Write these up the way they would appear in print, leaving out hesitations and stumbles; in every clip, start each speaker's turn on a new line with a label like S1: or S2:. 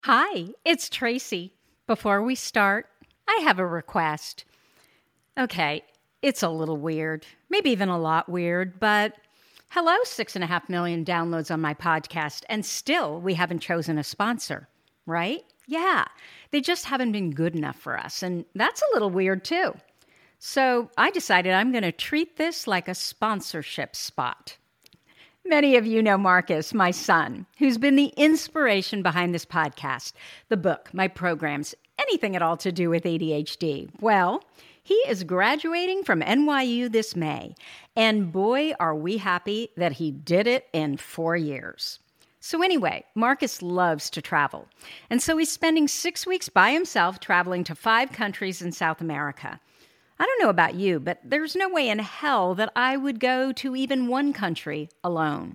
S1: Hi, it's Tracy. Before we start, I have a request. Okay, it's a little weird, maybe even a lot weird, but hello, 6.5 million downloads on my podcast, and still we haven't chosen a sponsor, right? Yeah, they just haven't been good enough for us, and that's a little weird too. So I decided I'm going to treat this like a sponsorship spot. Many of you know Marcus, my son, who's been the inspiration behind this podcast, the book, my programs, anything at all to do with ADHD. Well, he is graduating from NYU this May, and boy, are we happy that he did it in 4 years. So anyway, Marcus loves to travel, and so he's spending 6 weeks by himself traveling to 5 countries in South America. I don't know about you, but there's no way in hell that I would go to even one country alone.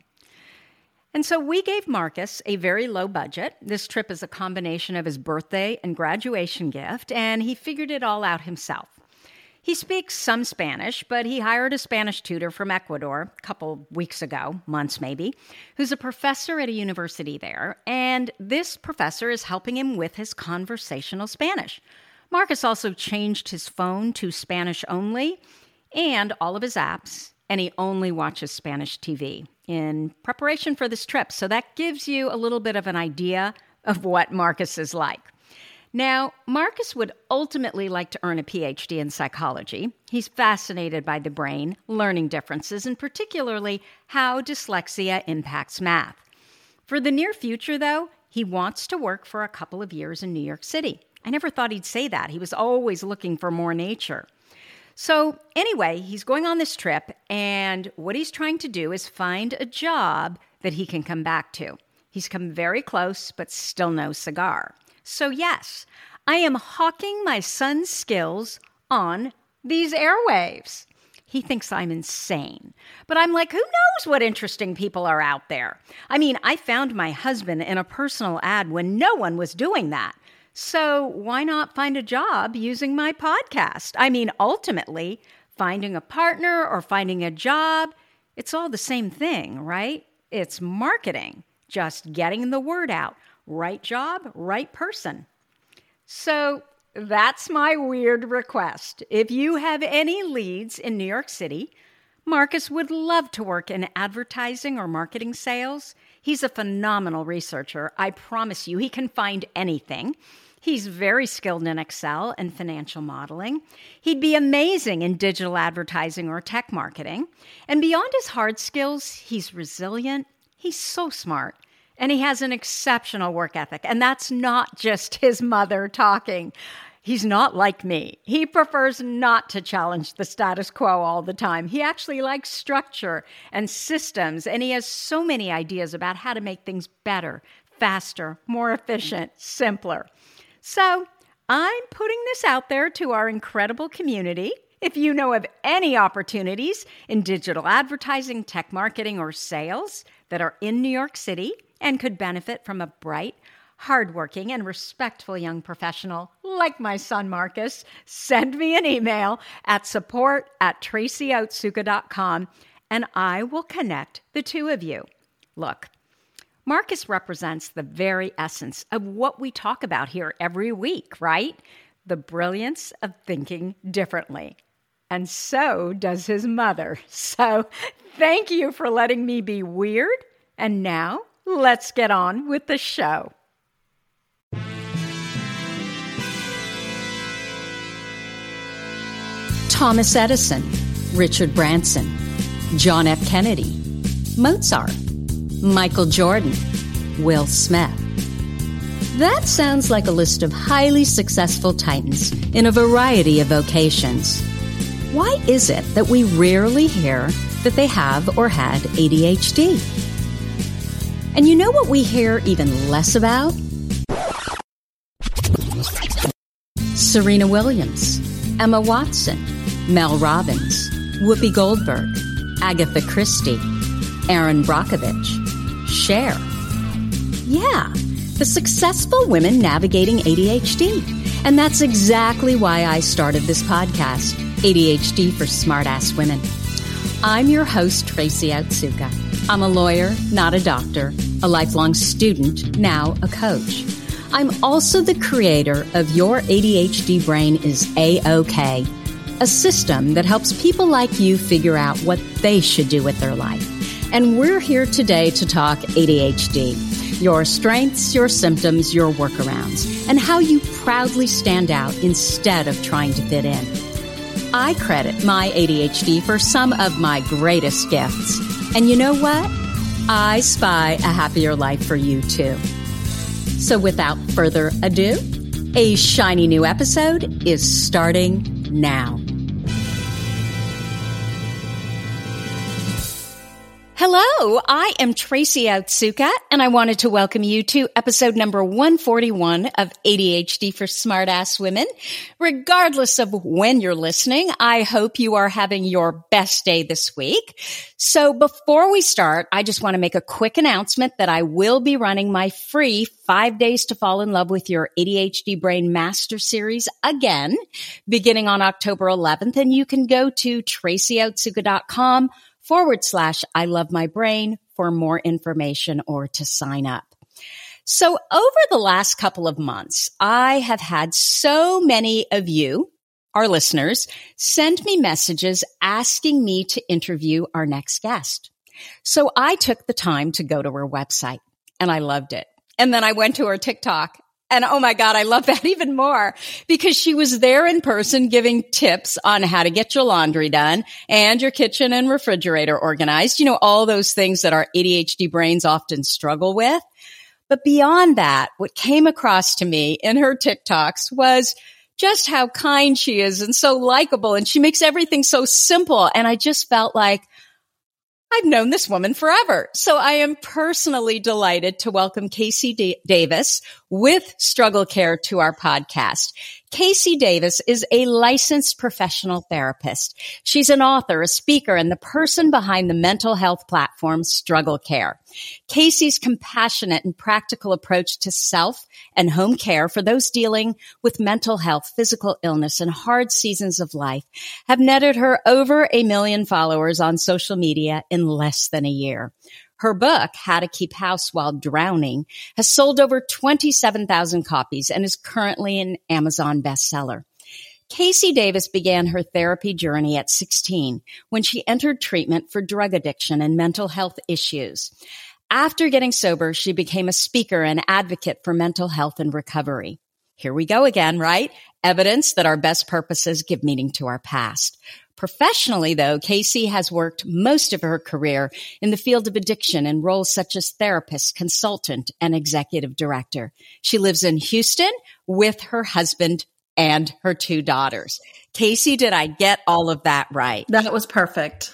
S1: And so we gave Marcus a very low budget. This trip is a combination of his birthday and graduation gift, and he figured it all out himself. He speaks some Spanish, but he hired a Spanish tutor from Ecuador a couple weeks ago, months maybe, who's a professor at a university there, and this professor is helping him with his conversational Spanish. Marcus also changed his phone to Spanish only and all of his apps, and he only watches Spanish TV in preparation for this trip. So that gives you a little bit of an idea of what Marcus is like. Now, Marcus would ultimately like to earn a PhD in psychology. He's fascinated by the brain, learning differences, and particularly how dyslexia impacts math. For the near future, though, he wants to work for a couple of years in New York City. I never thought he'd say that. He was always looking for more nature. So anyway, he's going on this trip, and what he's trying to do is find a job that he can come back to. He's come very close, but still no cigar. So yes, I am hawking my son's skills on these airwaves. He thinks I'm insane. But I'm like, who knows what interesting people are out there? I mean, I found my husband in a personal ad when no one was doing that. So why not find a job using my podcast? I mean, ultimately, finding a partner or finding a job, it's all the same thing, right? It's marketing, just getting the word out. Right job, right person. So that's my weird request. If you have any leads in New York City, Marcus would love to work in advertising or marketing sales. He's a phenomenal researcher. I promise you, he can find anything. He's very skilled in Excel and financial modeling. He'd be amazing in digital advertising or tech marketing. And beyond his hard skills, he's resilient. He's so smart. And he has an exceptional work ethic. And that's not just his mother talking. He's not like me. He prefers not to challenge the status quo all the time. He actually likes structure and systems. And he has so many ideas about how to make things better, faster, more efficient, simpler. So I'm putting this out there to our incredible community. If you know of any opportunities in digital advertising, tech marketing, or sales that are in New York City and could benefit from a bright, hardworking, and respectful young professional like my son Marcus, send me an email at support@traceyotsuka.com and I will connect the two of you. Look, Marcus represents the very essence of what we talk about here every week, right? The brilliance of thinking differently. And so does his mother. So thank you for letting me be weird. And now let's get on with the show. Thomas Edison, Richard Branson, John F. Kennedy, Mozart, Michael Jordan, Will Smith. That sounds like a list of highly successful titans in a variety of vocations. Why is it that we rarely hear that they have or had ADHD? And you know what we hear even less about? Serena Williams, Emma Watson, Mel Robbins, Whoopi Goldberg, Agatha Christie, Erin Brockovich, Cher. Yeah, the successful women navigating ADHD. And that's exactly why I started this podcast, ADHD for Smartass Women. I'm your host, Tracy Otsuka. I'm a lawyer, not a doctor, a lifelong student, now a coach. I'm also the creator of Your ADHD Brain is A-OK, a system that helps people like you figure out what they should do with their life. And we're here today to talk ADHD, your strengths, your symptoms, your workarounds, and how you proudly stand out instead of trying to fit in. I credit my ADHD for some of my greatest gifts. And you know what? I spy a happier life for you too. So without further ado, a shiny new episode is starting now. Hello, I am Tracy Otsuka, and I wanted to welcome you to episode number 141 of ADHD for Smartass Women. Regardless of when you're listening, I hope you are having your best day this week. So before we start, I just want to make a quick announcement that I will be running my free 5 days to fall in love with your ADHD Brain Master Series again, beginning on October 11th, and you can go to tracyotsuka.com/I love my brain for more information or to sign up. So over the last couple of months, I have had so many of you, our listeners, send me messages asking me to interview our next guest. So I took the time to go to her website and I loved it. And then I went to her TikTok. And oh my God, I love that even more because she was there in person giving tips on how to get your laundry done and your kitchen and refrigerator organized. You know, all those things that our ADHD brains often struggle with. But beyond that, what came across to me in her TikToks was just how kind she is and so likable. And she makes everything so simple. And I just felt like, I've known this woman forever. So I am personally delighted to welcome Casey Davis with Struggle Care to our podcast. Casey Davis is a licensed professional therapist. She's an author, a speaker, and the person behind the mental health platform Struggle Care. Casey's compassionate and practical approach to self and home care for those dealing with mental health, physical illness, and hard seasons of life have netted her over 1 million followers on social media in less than a year. Her book, How to Keep House While Drowning, has sold over 27,000 copies and is currently an Amazon bestseller. Casey Davis began her therapy journey at 16 when she entered treatment for drug addiction and mental health issues. After getting sober, she became a speaker and advocate for mental health and recovery. Here we go again, right? Evidence that our best purposes give meaning to our past. Professionally, though, Casey has worked most of her career in the field of addiction in roles such as therapist, consultant, and executive director. She lives in Houston with her husband and her 2 daughters. Casey, did I get all of that right?
S2: That was perfect.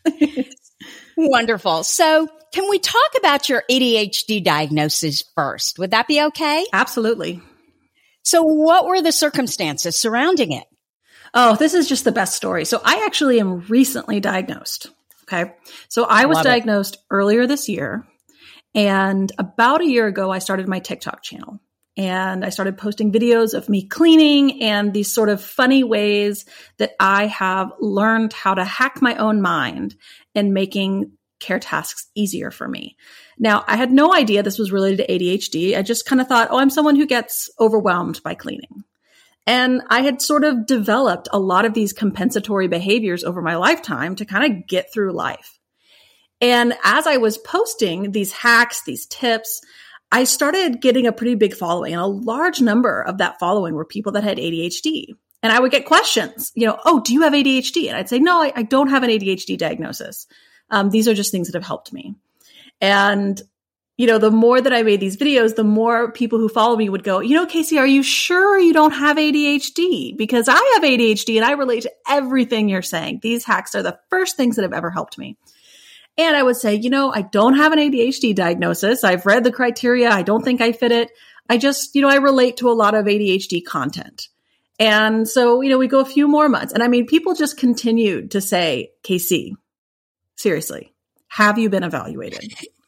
S1: Wonderful. So can we talk about your ADHD diagnosis first? Would that be okay?
S2: Absolutely.
S1: So what were the circumstances surrounding it?
S2: Oh, this is just the best story. So I actually am recently diagnosed. Okay. So I was diagnosed earlier this year. And about a year ago, I started my TikTok channel. And I started posting videos of me cleaning and these sort of funny ways that I have learned how to hack my own mind and making care tasks easier for me. Now, I had no idea this was related to ADHD. I just kind of thought, oh, I'm someone who gets overwhelmed by cleaning. And I had sort of developed a lot of these compensatory behaviors over my lifetime to kind of get through life. And as I was posting these hacks, these tips, I started getting a pretty big following. And a large number of that following were people that had ADHD. And I would get questions, oh, do you have ADHD? And I'd say, no, I don't have an ADHD diagnosis. These are just things that have helped me. And the more that I made these videos, the more people who follow me would go, Casey, are you sure you don't have ADHD? Because I have ADHD and I relate to everything you're saying. These hacks are the first things that have ever helped me. And I would say, I don't have an ADHD diagnosis. I've read the criteria. I don't think I fit it. I just, I relate to a lot of ADHD content. And so, we go a few more months. And I mean, people just continued to say, Casey, seriously, have you been evaluated?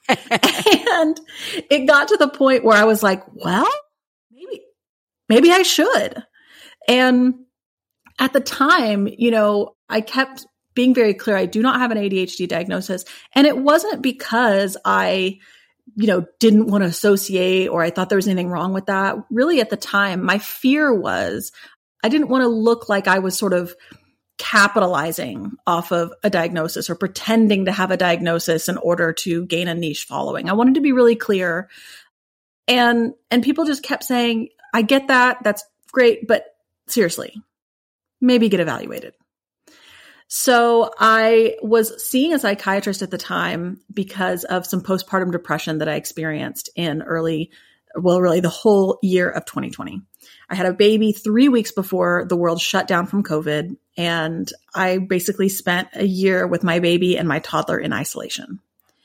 S2: And it got to the point where I was like, well, maybe I should. And at the time, I kept being very clear. I do not have an ADHD diagnosis. And it wasn't because I didn't want to associate, or I thought there was anything wrong with that. Really at the time, my fear was I didn't want to look like I was sort of capitalizing off of a diagnosis or pretending to have a diagnosis in order to gain a niche following. I wanted to be really clear. And people just kept saying, I get that. That's great. But seriously, maybe get evaluated. So I was seeing a psychiatrist at the time because of some postpartum depression that I experienced in really the whole year of 2020. I had a baby 3 weeks before the world shut down from COVID. And I basically spent a year with my baby and my toddler in isolation.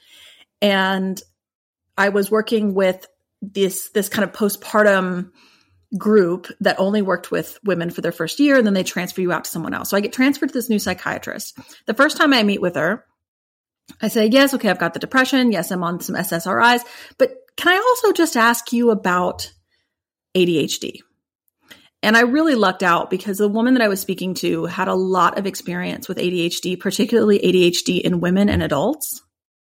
S2: And I was working with this kind of postpartum group that only worked with women for their first year, and then they transfer you out to someone else. So I get transferred to this new psychiatrist. The first time I meet with her, I say, yes, okay, I've got the depression. Yes, I'm on some SSRIs, but can I also just ask you about ADHD? And I really lucked out because the woman that I was speaking to had a lot of experience with ADHD, particularly ADHD in women and adults.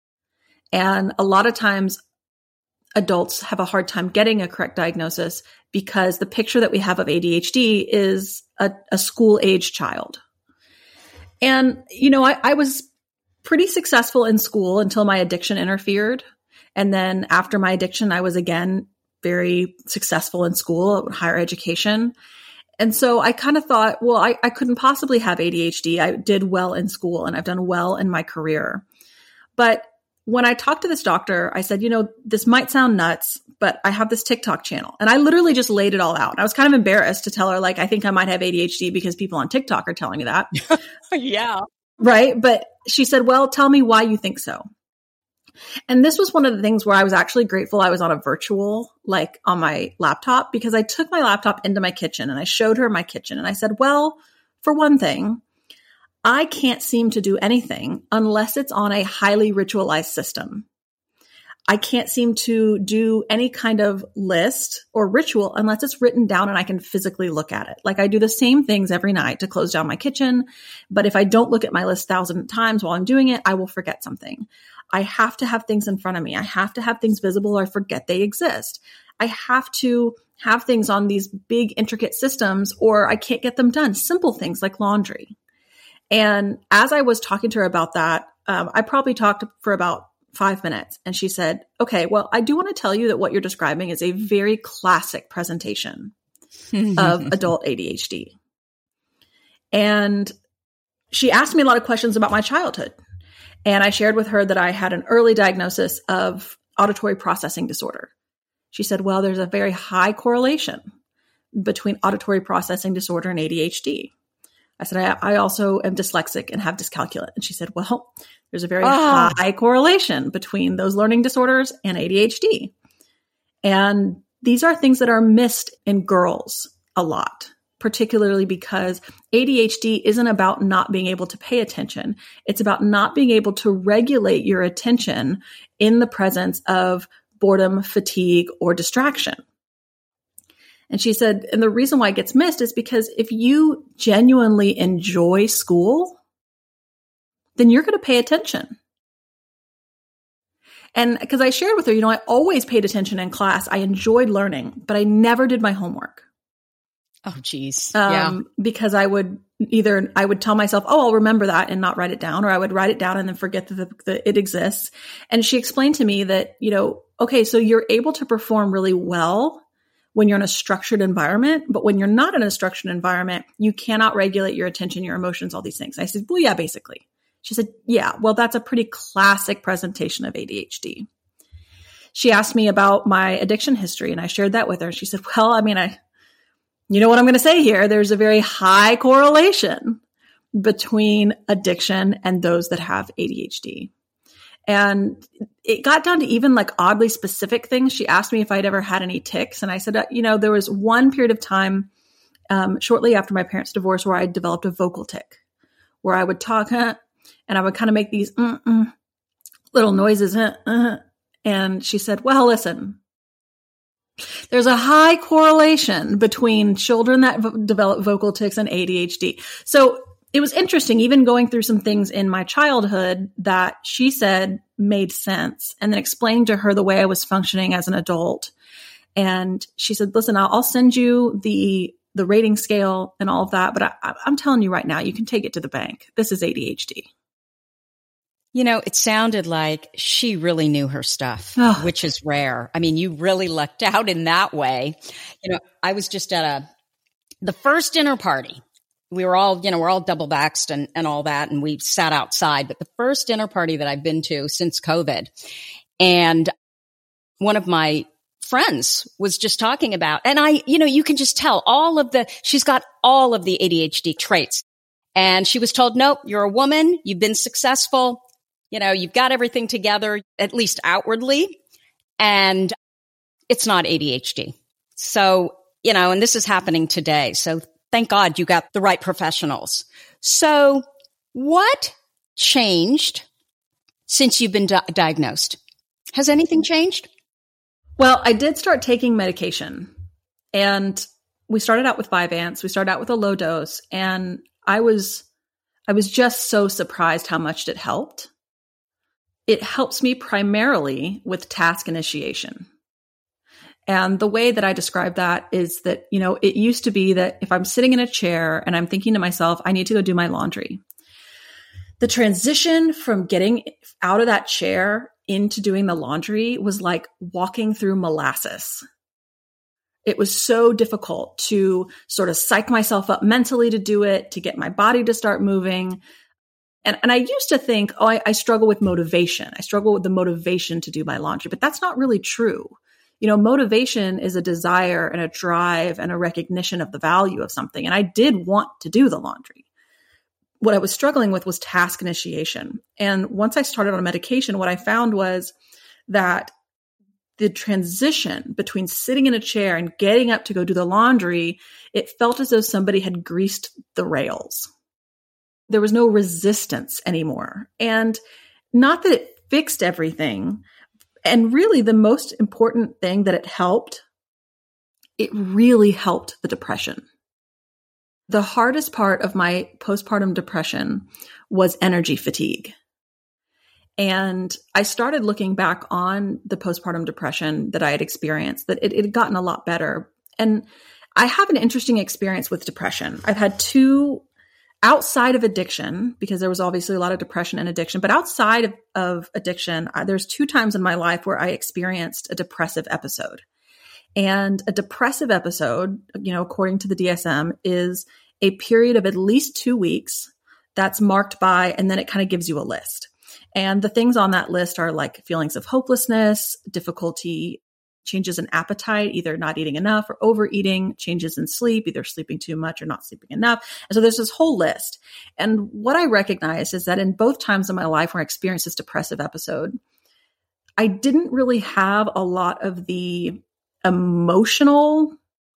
S2: And a lot of times adults have a hard time getting a correct diagnosis because the picture that we have of ADHD is a school-age child. And, I was pretty successful in school until my addiction interfered. And then after my addiction, I was again very successful in school, higher education. And so I kind of thought, well, I couldn't possibly have ADHD. I did well in school and I've done well in my career. But when I talked to this doctor, I said, this might sound nuts, but I have this TikTok channel. And I literally just laid it all out. I was kind of embarrassed to tell her, I think I might have ADHD because people on TikTok are telling me that.
S1: Yeah.
S2: Right. But she said, well, tell me why you think so. And this was one of the things where I was actually grateful I was on a virtual, on my laptop, because I took my laptop into my kitchen and I showed her my kitchen. And I said, well, for one thing, I can't seem to do anything unless it's on a highly ritualized system. I can't seem to do any kind of list or ritual unless it's written down and I can physically look at it. I do the same things every night to close down my kitchen. But if I don't look at my list 1,000 times while I'm doing it, I will forget something. I have to have things in front of me. I have to have things visible or I forget they exist. I have to have things on these big, intricate systems or I can't get them done. Simple things like laundry. And as I was talking to her about that, I probably talked for about 5 minutes. And she said, okay, well, I do want to tell you that what you're describing is a very classic presentation of adult ADHD. And she asked me a lot of questions about my childhood. And I shared with her that I had an early diagnosis of auditory processing disorder. She said, well, there's a very high correlation between auditory processing disorder and ADHD. I said, I also am dyslexic and have dyscalculia. And she said, well, there's a very high correlation between those learning disorders and ADHD. And these are things that are missed in girls a lot, particularly because ADHD isn't about not being able to pay attention. It's about not being able to regulate your attention in the presence of boredom, fatigue, or distraction. And she said, and the reason why it gets missed is because if you genuinely enjoy school, then you're going to pay attention. And because I shared with her, I always paid attention in class. I enjoyed learning, but I never did my homework.
S1: Oh, geez.
S2: Because I would tell myself, oh, I'll remember that and not write it down, or I would write it down and then forget that it exists. And she explained to me that, okay, so you're able to perform really well when you're in a structured environment, but when you're not in a structured environment, you cannot regulate your attention, your emotions, all these things. I said, well, yeah, basically. She said, yeah, well, that's a pretty classic presentation of ADHD. She asked me about my addiction history and I shared that with her. She said, well, you know what I'm going to say here. There's a very high correlation between addiction and those that have ADHD. And it got down to even oddly specific things. She asked me if I'd ever had any tics. And I said, there was one period of time shortly after my parents' divorce where I developed a vocal tic, where I would talk and I would kind of make these little noises. And she said, well, listen, there's a high correlation between children that develop vocal tics and ADHD. So it was interesting, even going through some things in my childhood that she said made sense. And then explaining to her the way I was functioning as an adult. And she said, listen, I'll send you the rating scale and all of that. But I'm telling you right now, you can take it to the bank. This is ADHD.
S1: You know, it sounded like she really knew her stuff, which is rare. I mean, you really lucked out in that way. You know, I was just at the first dinner party. We were all, we're all double vaxxed and all that. And we sat outside, but the first dinner party that I've been to since COVID, and one of my friends was just talking about, and you can just tell she's got all of the ADHD traits. And she was told, nope, you're a woman. You've been successful. You've got everything together, at least outwardly, and it's not ADHD. So, and this is happening today. So thank God you got the right professionals. So what changed since you've been diagnosed? Has anything changed?
S2: Well, I did start taking medication, and we started out with Vyvanse. We started out with a low dose, and I was just so surprised how much it helped. It helps me primarily with task initiation. And the way that I describe that is that, it used to be that if I'm sitting in a chair and I'm thinking to myself, I need to go do my laundry, the transition from getting out of that chair into doing the laundry was like walking through molasses. It was so difficult to sort of psych myself up mentally to do it, to get my body to start moving. And I used to think, I struggle with motivation. I struggle with the motivation to do my laundry, but that's not really true. Motivation is a desire and a drive and a recognition of the value of something. And I did want to do the laundry. What I was struggling with was task initiation. And once I started on medication, what I found was that the transition between sitting in a chair and getting up to go do the laundry, it felt as though somebody had greased the rails. There was no resistance anymore. And not that it fixed everything. And really the most important thing that it really helped the depression. The hardest part of my postpartum depression was energy fatigue. And I started looking back on the postpartum depression that I had experienced, that it had gotten a lot better. And I have an interesting experience with depression. I've had two outside of addiction, because there was obviously a lot of depression and addiction, but outside of addiction, there's 2 times in my life where I experienced a depressive episode. And a depressive episode, according to the DSM, is a period of at least 2 weeks that's marked by, and then it kind of gives you a list. And the things on that list are like feelings of hopelessness, difficulty, changes in appetite, either not eating enough or overeating, changes in sleep, either sleeping too much or not sleeping enough. And so there's this whole list. And what I recognize is that in both times in my life where I experienced this depressive episode, I didn't really have a lot of the emotional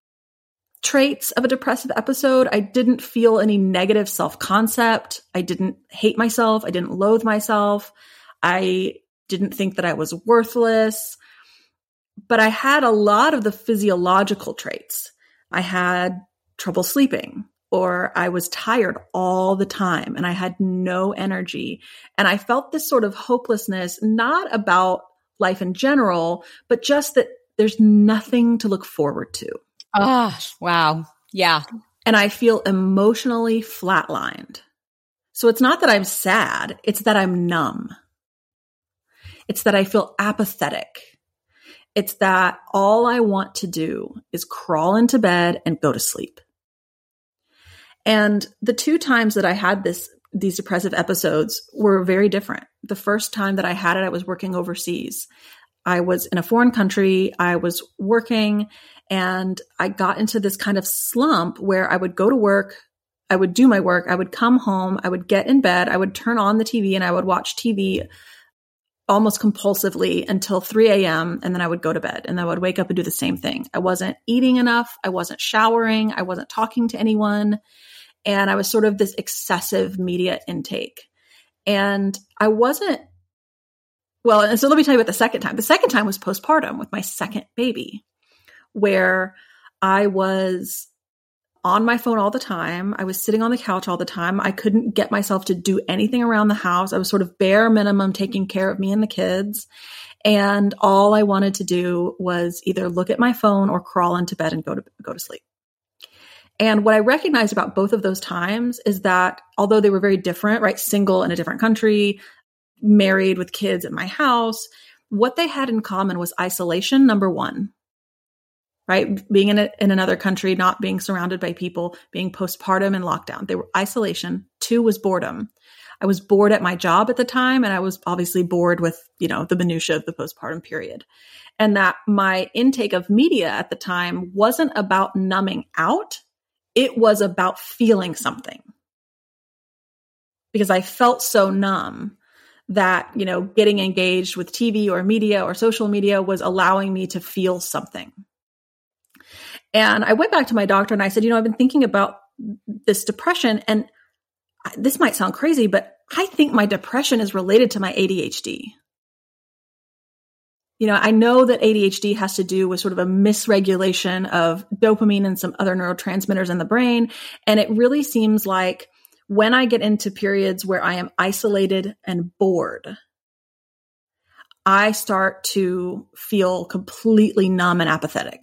S2: traits of a depressive episode. I didn't feel any negative self-concept. I didn't hate myself. I didn't loathe myself. I didn't think that I was worthless. But I had a lot of the physiological traits. I had trouble sleeping, or I was tired all the time and I had no energy. And I felt this sort of hopelessness, not about life in general, but just that there's nothing to look forward to.
S1: Oh, wow. Yeah.
S2: And I feel emotionally flatlined. So it's not that I'm sad. It's that I'm numb. It's that I feel apathetic. It's that all I want to do is crawl into bed and go to sleep. And the 2 times that I had these depressive episodes were very different. The first time that I had it, I was working overseas. I was in a foreign country. I was working, and I got into this kind of slump where I would go to work, I would do my work, I would come home, I would get in bed, I would turn on the TV, and I would watch TV almost compulsively until 3 a.m. And then I would go to bed, and I would wake up and do the same thing. I wasn't eating enough. I wasn't showering. I wasn't talking to anyone. And I was sort of this excessive media intake. And I wasn't, well, and so let me tell you about the second time. The second time was postpartum with my second baby, where I was on my phone all the time. I was sitting on the couch all the time. I couldn't get myself to do anything around the house. I was sort of bare minimum taking care of me and the kids. And all I wanted to do was either look at my phone or crawl into bed and go to sleep. And what I recognized about both of those times is that although they were very different, right? Single in a different country, married with kids at my house, what they had in common was isolation, number one. Right? Being in another country, not being surrounded by people, being postpartum and lockdown. They were isolation. 2 was boredom. I was bored at my job at the time, and I was obviously bored with, the minutia of the postpartum period. And that my intake of media at the time wasn't about numbing out. It was about feeling something. Because I felt so numb that, getting engaged with TV or media or social media was allowing me to feel something. And I went back to my doctor and I said, I've been thinking about this depression, and this might sound crazy, but I think my depression is related to my ADHD. I know that ADHD has to do with sort of a misregulation of dopamine and some other neurotransmitters in the brain. And it really seems like when I get into periods where I am isolated and bored, I start to feel completely numb and apathetic.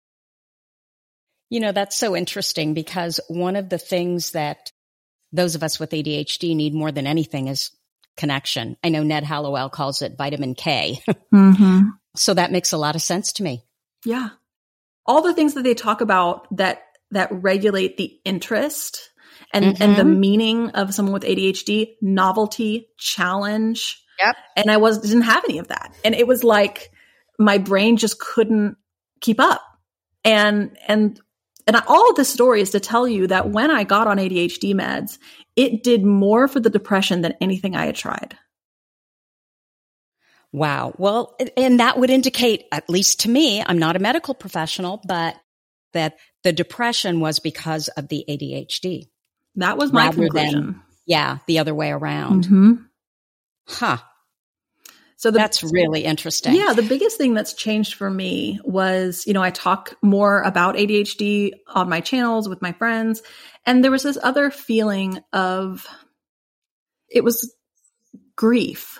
S1: That's so interesting, because one of the things that those of us with ADHD need more than anything is connection. I know Ned Hallowell calls it vitamin K. Mm-hmm. So that makes a lot of sense to me.
S2: Yeah. All the things that they talk about that regulate the interest and the meaning of someone with ADHD, novelty, challenge.
S1: Yep.
S2: And I didn't have any of that. And it was like my brain just couldn't keep up. And all of this story is to tell you that when I got on ADHD meds, it did more for the depression than anything I had tried.
S1: Wow. Well, and that would indicate, at least to me, I'm not a medical professional, but that the depression was because of the ADHD.
S2: That was my conclusion.
S1: The other way around.
S2: Mm-hmm.
S1: Huh. So that's really interesting.
S2: Yeah. The biggest thing that's changed for me was, I talk more about ADHD on my channels with my friends. And there was this other feeling of, it was grief.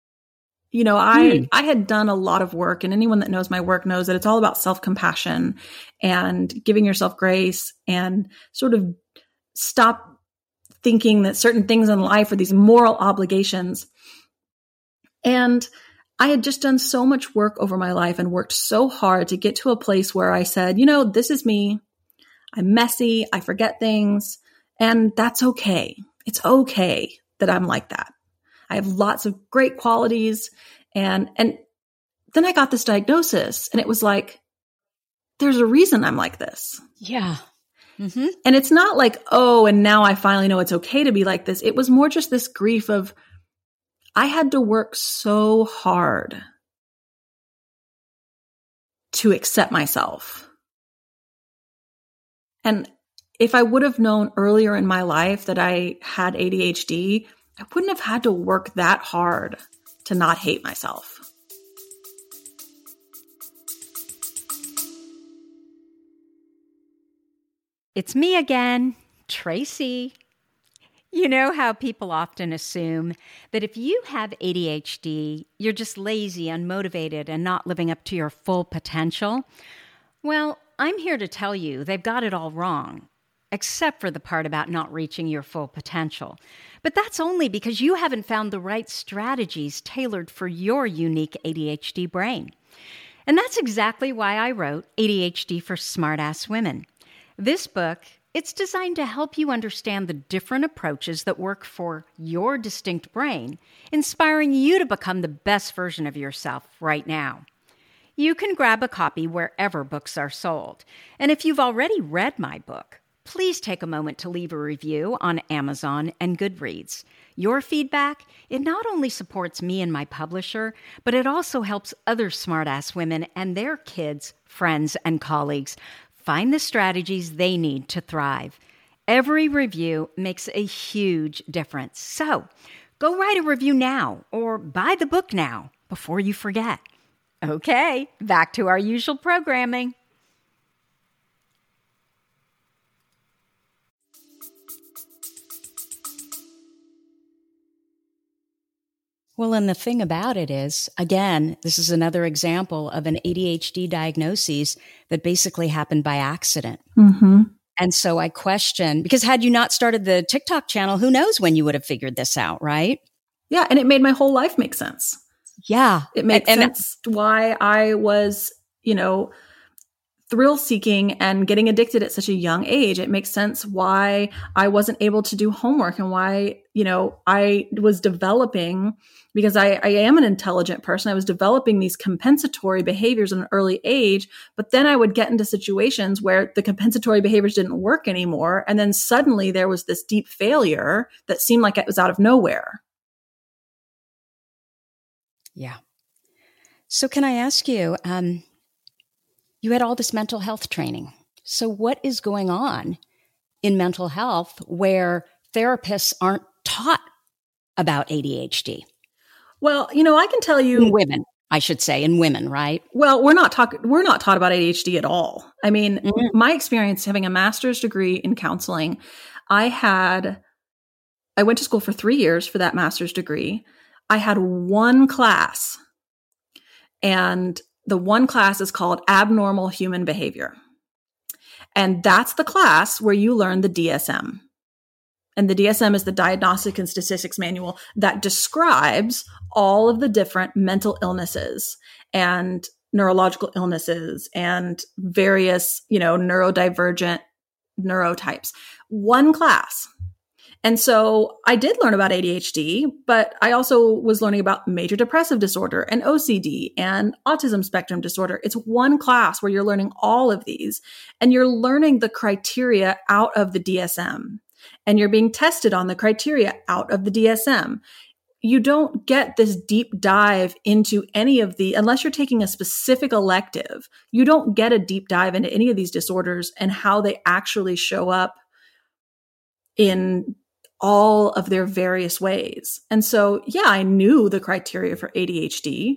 S2: I had done a lot of work, and anyone that knows my work knows that it's all about self-compassion and giving yourself grace and sort of stop thinking that certain things in life are these moral obligations. And I had just done so much work over my life and worked so hard to get to a place where I said, this is me. I'm messy. I forget things. And that's okay. It's okay that I'm like that. I have lots of great qualities. And then I got this diagnosis, and it was like, there's a reason I'm like this.
S1: Yeah. Mm-hmm.
S2: And it's not like, oh, and now I finally know it's okay to be like this. It was more just this grief of, I had to work so hard to accept myself. And if I would have known earlier in my life that I had ADHD, I wouldn't have had to work that hard to not hate myself.
S1: It's me again, Tracy. You know how people often assume that if you have ADHD, you're just lazy, unmotivated, and not living up to your full potential? Well, I'm here to tell you they've got it all wrong, except for the part about not reaching your full potential. But that's only because you haven't found the right strategies tailored for your unique ADHD brain. And that's exactly why I wrote ADHD for Smartass Women. This book, it's designed to help you understand the different approaches that work for your distinct brain, inspiring you to become the best version of yourself right now. You can grab a copy wherever books are sold. And if you've already read my book, please take a moment to leave a review on Amazon and Goodreads. Your feedback, it not only supports me and my publisher, but it also helps other smartass women and their kids, friends, and colleagues find the strategies they need to thrive. Every review makes a huge difference. So go write a review now or buy the book now before you forget. Okay, back to our usual programming. Well, and the thing about it is, again, this is another example of an ADHD diagnosis that basically happened by accident.
S2: Mm-hmm.
S1: And so I question, because had you not started the TikTok channel, who knows when you would have figured this out, right?
S2: Yeah. And it made my whole life make sense.
S1: Yeah.
S2: It makes sense why I was, thrill seeking and getting addicted at such a young age. It makes sense why I wasn't able to do homework and why, I was developing, because I am an intelligent person. I was developing these compensatory behaviors at an early age, but then I would get into situations where the compensatory behaviors didn't work anymore. And then suddenly there was this deep failure that seemed like it was out of nowhere.
S1: Yeah. So can I ask you, you had all this mental health training. So what is going on in mental health where therapists aren't taught about ADHD?
S2: Well, I can tell you,
S1: in women, I should say, in women, right?
S2: Well, we're not taught about ADHD at all. I mean, my experience having a master's degree in counseling, I went to school for 3 years for that master's degree. I had one class, and the one class is called Abnormal Human Behavior. And that's the class where you learn the DSM. And the DSM is the Diagnostic and Statistics Manual that describes all of the different mental illnesses and neurological illnesses and various, neurodivergent neurotypes. One class. And so I did learn about ADHD, but I also was learning about major depressive disorder and OCD and autism spectrum disorder. It's one class where you're learning all of these, and you're learning the criteria out of the DSM, and you're being tested on the criteria out of the DSM. You don't get this deep dive into any of unless you're taking a specific elective, you don't get a deep dive into any of these disorders and how they actually show up in all of their various ways. And so, yeah, I knew the criteria for ADHD,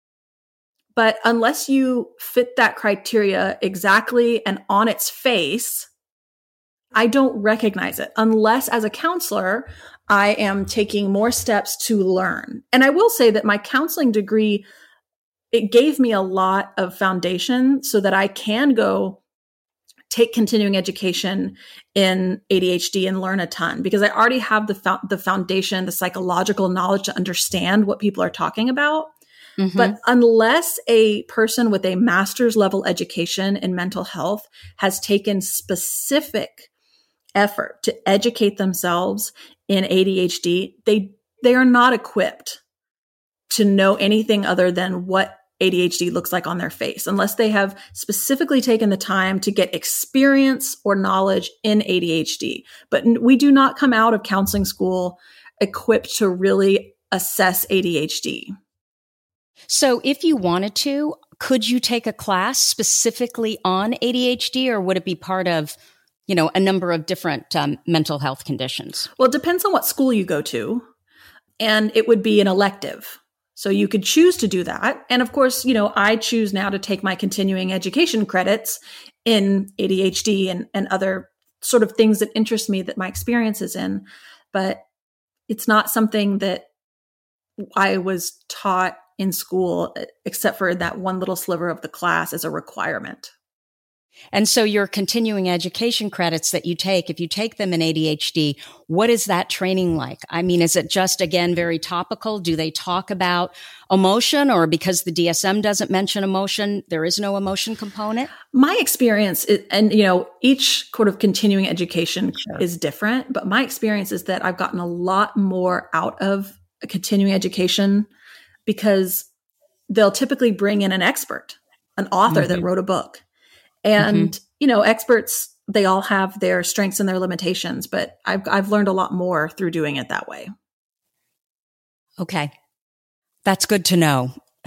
S2: but unless you fit that criteria exactly and on its face, I don't recognize it unless as a counselor, I am taking more steps to learn. And I will say that my counseling degree, it gave me a lot of foundation so that I can go take continuing education in ADHD and learn a ton, because I already have the foundation, the psychological knowledge to understand what people are talking about. Mm-hmm. But unless a person with a master's level education in mental health has taken specific effort to educate themselves in ADHD, they are not equipped to know anything other than what ADHD looks like on their face, unless they have specifically taken the time to get experience or knowledge in ADHD. But we do not come out of counseling school equipped to really assess ADHD.
S1: So if you wanted to, could you take a class specifically on ADHD, or would it be part of, a number of different mental health conditions?
S2: Well, it depends on what school you go to, and it would be an elective. So you could choose to do that. And of course, I choose now to take my continuing education credits in ADHD and other sort of things that interest me that my experience is in. But it's not something that I was taught in school, except for that one little sliver of the class as a requirement.
S1: And so your continuing education credits that you take, if you take them in ADHD, what is that training like? I mean, is it just, again, very topical? Do they talk about emotion, or because the DSM doesn't mention emotion, there is no emotion component?
S2: My experience is, and each sort of continuing education is different, but my experience is that I've gotten a lot more out of a continuing education because they'll typically bring in an expert, an author that wrote a book. And, experts, they all have their strengths and their limitations, but I've learned a lot more through doing it that way.
S1: Okay. That's good to know.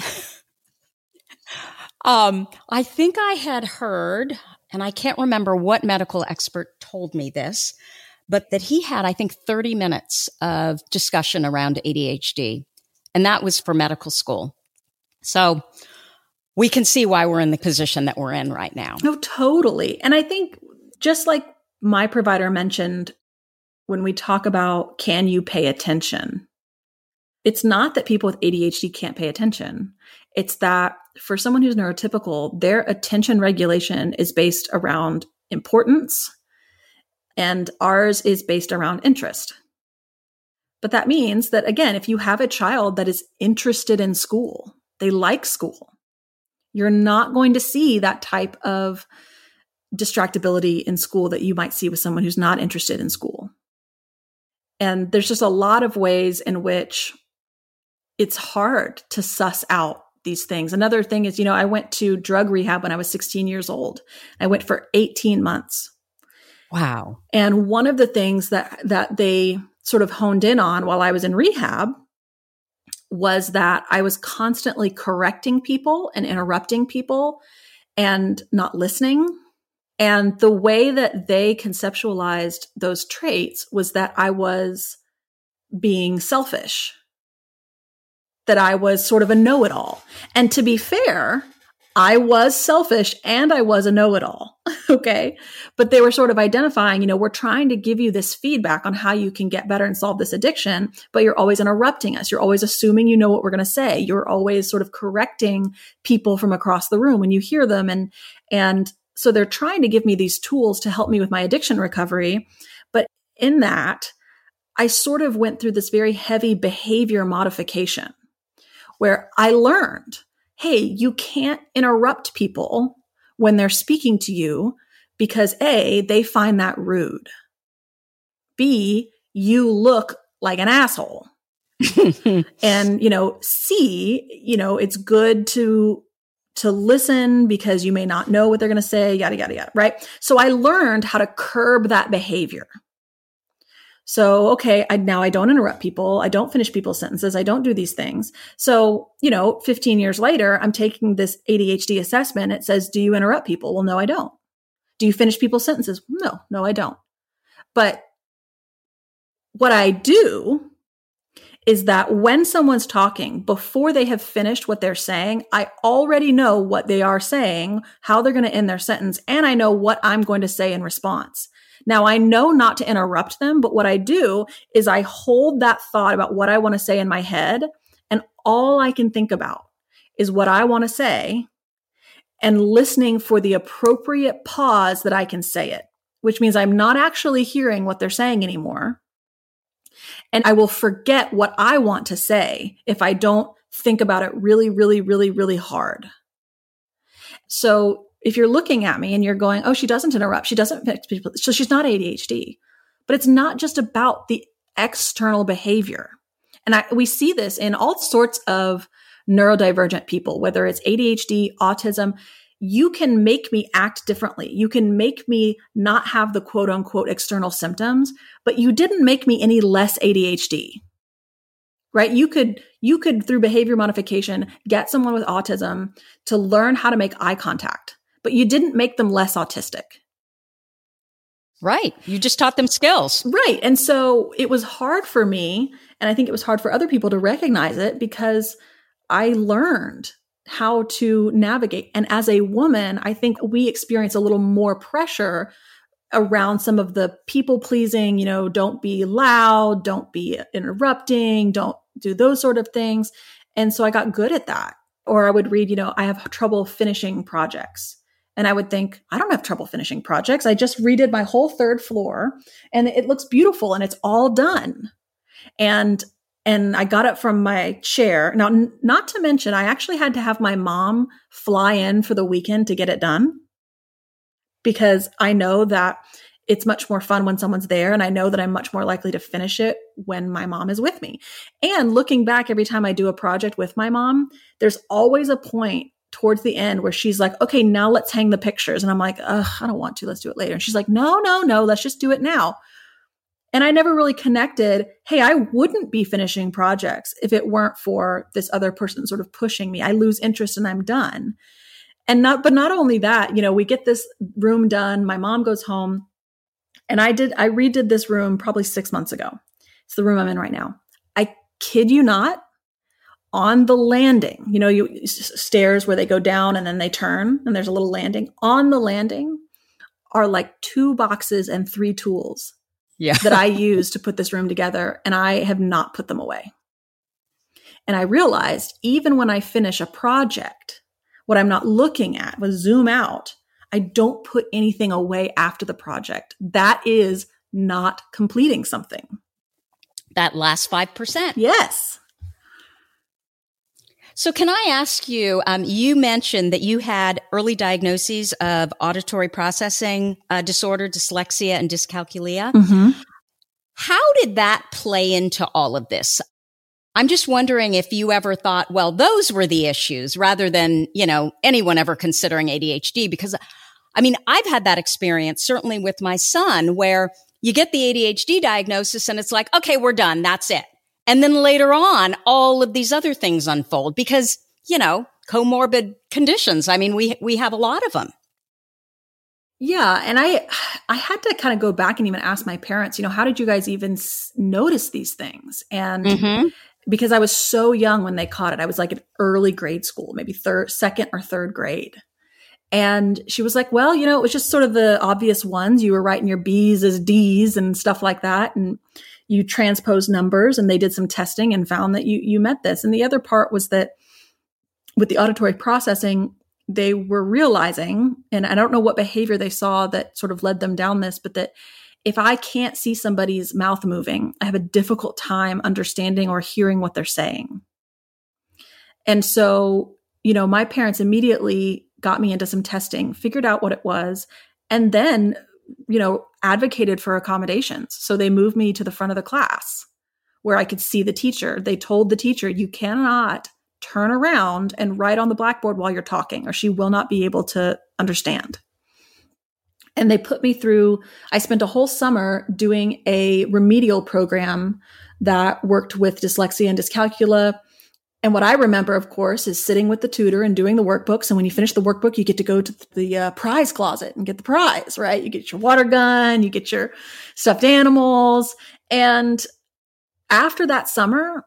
S1: I think I had heard, and I can't remember what medical expert told me this, but that he had, I think, 30 minutes of discussion around ADHD, and that was for medical school. So we can see why we're in the position that we're in right now.
S2: No, totally. And I think just like my provider mentioned, when we talk about, can you pay attention? it's not that people with ADHD can't pay attention. It's that for someone who's neurotypical, their attention regulation is based around importance, and ours is based around interest. But that means that, again, if you have a child that is interested in school, they like school, you're not going to see that type of distractibility in school that you might see with someone who's not interested in school. And there's just a lot of ways in which it's hard to suss out these things. Another thing is, I went to drug rehab when I was 16 years old. I went for 18 months.
S1: Wow.
S2: And one of the things that they sort of honed in on while I was in rehab was that I was constantly correcting people and interrupting people and not listening. And the way that they conceptualized those traits was that I was being selfish, that I was sort of a know-it-all. And to be fair, I was selfish and I was a know-it-all. Okay. But they were sort of identifying, we're trying to give you this feedback on how you can get better and solve this addiction, but you're always interrupting us. You're always assuming you know what we're going to say. You're always sort of correcting people from across the room when you hear them. And so they're trying to give me these tools to help me with my addiction recovery. But in that, I sort of went through this very heavy behavior modification where I learned, hey, you can't interrupt people when they're speaking to you because A, they find that rude. B, you look like an asshole. And, C, it's good to listen because you may not know what they're going to say, yada, yada, yada, right? So I learned how to curb that behavior. So, okay, now I don't interrupt people. I don't finish people's sentences. I don't do these things. So, 15 years later, I'm taking this ADHD assessment. It says, do you interrupt people? Well, no, I don't. Do you finish people's sentences? No, I don't. But what I do is that when someone's talking, before they have finished what they're saying, I already know what they are saying, how they're going to end their sentence, and I know what I'm going to say in response. Now, I know not to interrupt them, but what I do is I hold that thought about what I want to say in my head, and all I can think about is what I want to say and listening for the appropriate pause that I can say it, which means I'm not actually hearing what they're saying anymore. And I will forget what I want to say if I don't think about it really, really, really, really hard. So if you're looking at me and you're going, oh, she doesn't interrupt, she doesn't fix people, so she's not ADHD. But it's not just about the external behavior. And we see this in all sorts of neurodivergent people, whether it's ADHD, autism. You can make me act differently. You can make me not have the quote unquote external symptoms, but you didn't make me any less ADHD, right? You could through behavior modification, get someone with autism to learn how to make eye contact, but you didn't make them less autistic.
S1: Right. You just taught them skills.
S2: Right. And so it was hard for me, and I think it was hard for other people to recognize it because I learned how to navigate. And as a woman, I think we experience a little more pressure around some of the people pleasing, don't be loud, don't be interrupting, don't do those sort of things. And so I got good at that. Or I would read, I have trouble finishing projects. And I would think, I don't have trouble finishing projects. I just redid my whole third floor and it looks beautiful and it's all done. And I got up from my chair. Now, not to mention, I actually had to have my mom fly in for the weekend to get it done because I know that it's much more fun when someone's there. And I know that I'm much more likely to finish it when my mom is with me. And looking back, every time I do a project with my mom, there's always a point towards the end where she's like, okay, now let's hang the pictures. And I'm like, I don't want to, let's do it later. And she's like, no, let's just do it now. And I never really connected, hey, I wouldn't be finishing projects if it weren't for this other person sort of pushing me. I lose interest and I'm done. But not only that, we get this room done. My mom goes home and I redid this room probably 6 months ago. It's the room I'm in right now. I kid you not, on the landing, stairs where they go down and then they turn and there's a little landing. On the landing are like 2 boxes and 3 tools that I use to put this room together. And I have not put them away. And I realized even when I finish a project, what I'm not looking at was zoom out. I don't put anything away after the project. That is not completing something.
S1: That last 5%.
S2: Yes.
S1: So can I ask you, you mentioned that you had early diagnoses of auditory processing disorder, dyslexia, and dyscalculia.
S2: Mm-hmm.
S1: How did that play into all of this? I'm just wondering if you ever thought, well, those were the issues rather than, anyone ever considering ADHD. Because, I've had that experience, certainly with my son, where you get the ADHD diagnosis and it's like, okay, we're done. That's it. And then later on, all of these other things unfold because, comorbid conditions. We have a lot of them.
S2: Yeah. And I had to kind of go back and even ask my parents, how did you guys even notice these things? And because I was so young when they caught it, I was like in early grade school, maybe second or third grade. And she was like, well, it was just sort of the obvious ones. You were writing your B's as D's and stuff like that. And you transpose numbers, and they did some testing and found that you met this. And the other part was that with the auditory processing, they were realizing, and I don't know what behavior they saw that sort of led them down this, but that if I can't see somebody's mouth moving, I have a difficult time understanding or hearing what they're saying. And so, my parents immediately got me into some testing, figured out what it was, and then advocated for accommodations. So they moved me to the front of the class where I could see the teacher. They told the teacher, you cannot turn around and write on the blackboard while you're talking, or she will not be able to understand. And they put me through, I spent a whole summer doing a remedial program that worked with dyslexia and dyscalculia. And what I remember, of course, is sitting with the tutor and doing the workbooks. And when you finish the workbook, you get to go to the prize closet and get the prize, right? You get your water gun, you get your stuffed animals. And after that summer,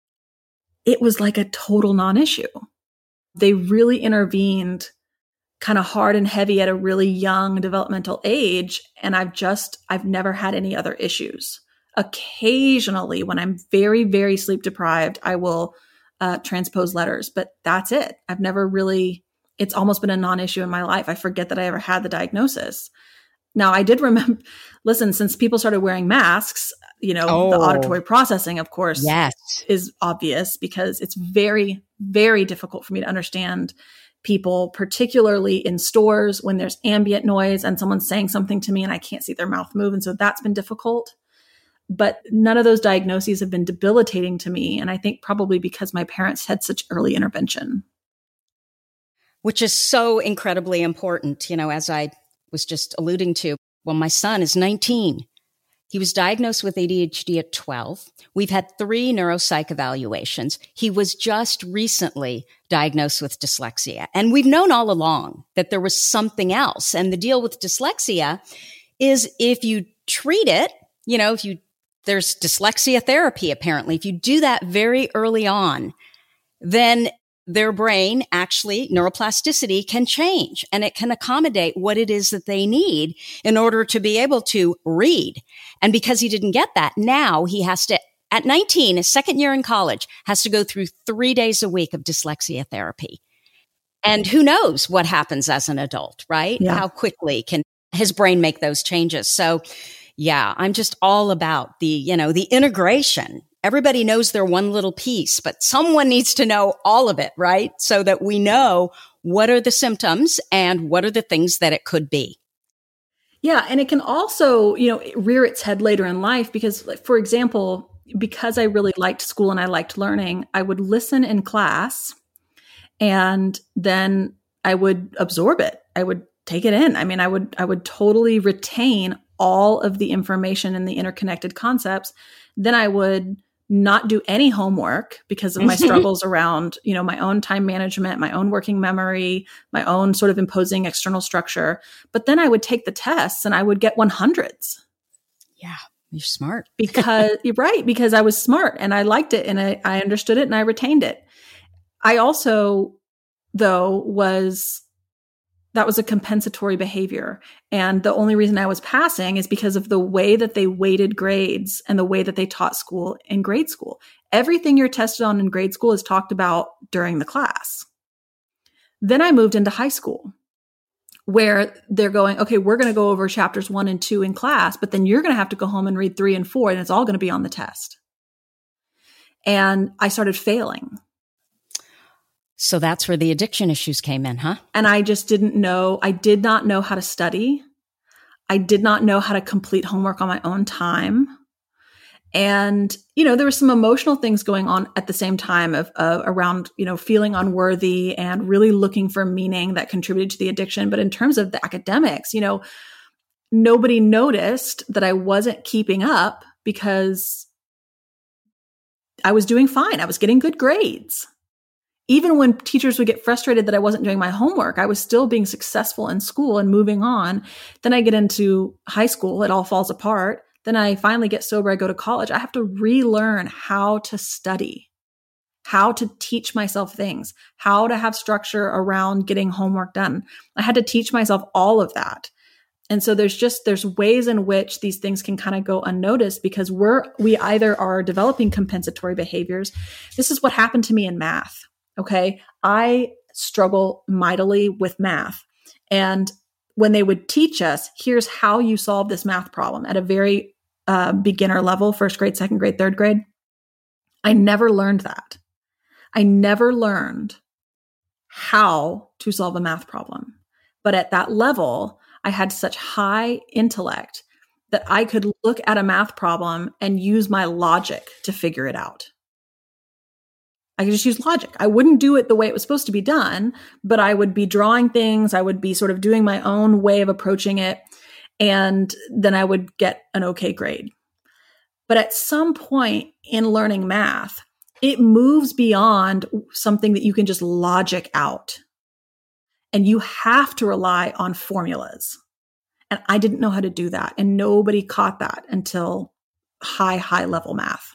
S2: it was like a total non-issue. They really intervened kind of hard and heavy at a really young developmental age. And I've never had any other issues. Occasionally, when I'm very, very sleep deprived, I will transpose letters, but that's it. I've never really, it's almost been a non-issue in my life. I forget that I ever had the diagnosis. Now, I did remember, listen, since people started wearing masks, the auditory processing, of course, is obvious because it's very, very difficult for me to understand people, particularly in stores when there's ambient noise and someone's saying something to me and I can't see their mouth move. And so that's been difficult. But none of those diagnoses have been debilitating to me. And I think probably because my parents had such early intervention.
S1: Which is so incredibly important, as I was just alluding to. Well, my son is 19. He was diagnosed with ADHD at 12. We've had 3 neuropsych evaluations. He was just recently diagnosed with dyslexia. And we've known all along that there was something else. And the deal with dyslexia is if you treat it, there's dyslexia therapy, apparently. If you do that very early on, then their brain, actually, neuroplasticity can change and it can accommodate what it is that they need in order to be able to read. And because he didn't get that, now he has to, at 19, his second year in college, has to go through 3 days a week of dyslexia therapy. And who knows what happens as an adult, right?
S2: Yeah.
S1: How quickly can his brain make those changes? So, yeah, I'm just all about the integration. Everybody knows their one little piece, but someone needs to know all of it, right? So that we know what are the symptoms and what are the things that it could be.
S2: Yeah. And it can also, rear its head later in life because, for example, because I really liked school and I liked learning, I would listen in class and then I would absorb it. I would take it in. I would totally retain all of the information and the interconnected concepts. Then I would not do any homework because of my struggles around, my own time management, my own working memory, my own sort of imposing external structure. But then I would take the tests and I would get 100s.
S1: Yeah, you're smart.
S2: You're right, because I was smart and I liked it and I understood it and I retained it. I also, though, that was a compensatory behavior. And the only reason I was passing is because of the way that they weighted grades and the way that they taught school in grade school. Everything you're tested on in grade school is talked about during the class. Then I moved into high school where they're going, okay, we're going to go over chapters 1 and 2 in class, but then you're going to have to go home and read 3 and 4, and it's all going to be on the test. And I started failing.
S1: So that's where the addiction issues came in, huh?
S2: And I just didn't know. I did not know how to study. I did not know how to complete homework on my own time. And, there were some emotional things going on at the same time of around, feeling unworthy and really looking for meaning that contributed to the addiction. But in terms of the academics, nobody noticed that I wasn't keeping up because I was doing fine. I was getting good grades. Even when teachers would get frustrated that I wasn't doing my homework, I was still being successful in school and moving on. Then I get into high school, it all falls apart. Then I finally get sober, I go to college. I have to relearn how to study, how to teach myself things, how to have structure around getting homework done. I had to teach myself all of that. And so there's ways in which these things can kind of go unnoticed because we either are developing compensatory behaviors. This is what happened to me in math. Okay. I struggle mightily with math. And when they would teach us, here's how you solve this math problem at a very beginner level, first grade, second grade, third grade, I never learned that. I never learned how to solve a math problem. But at that level, I had such high intellect that I could look at a math problem and use my logic to figure it out. I could just use logic. I wouldn't do it the way it was supposed to be done, but I would be drawing things. I would be sort of doing my own way of approaching it. And then I would get an okay grade. But at some point in learning math, it moves beyond something that you can just logic out. And you have to rely on formulas. And I didn't know how to do that. And nobody caught that until high level math.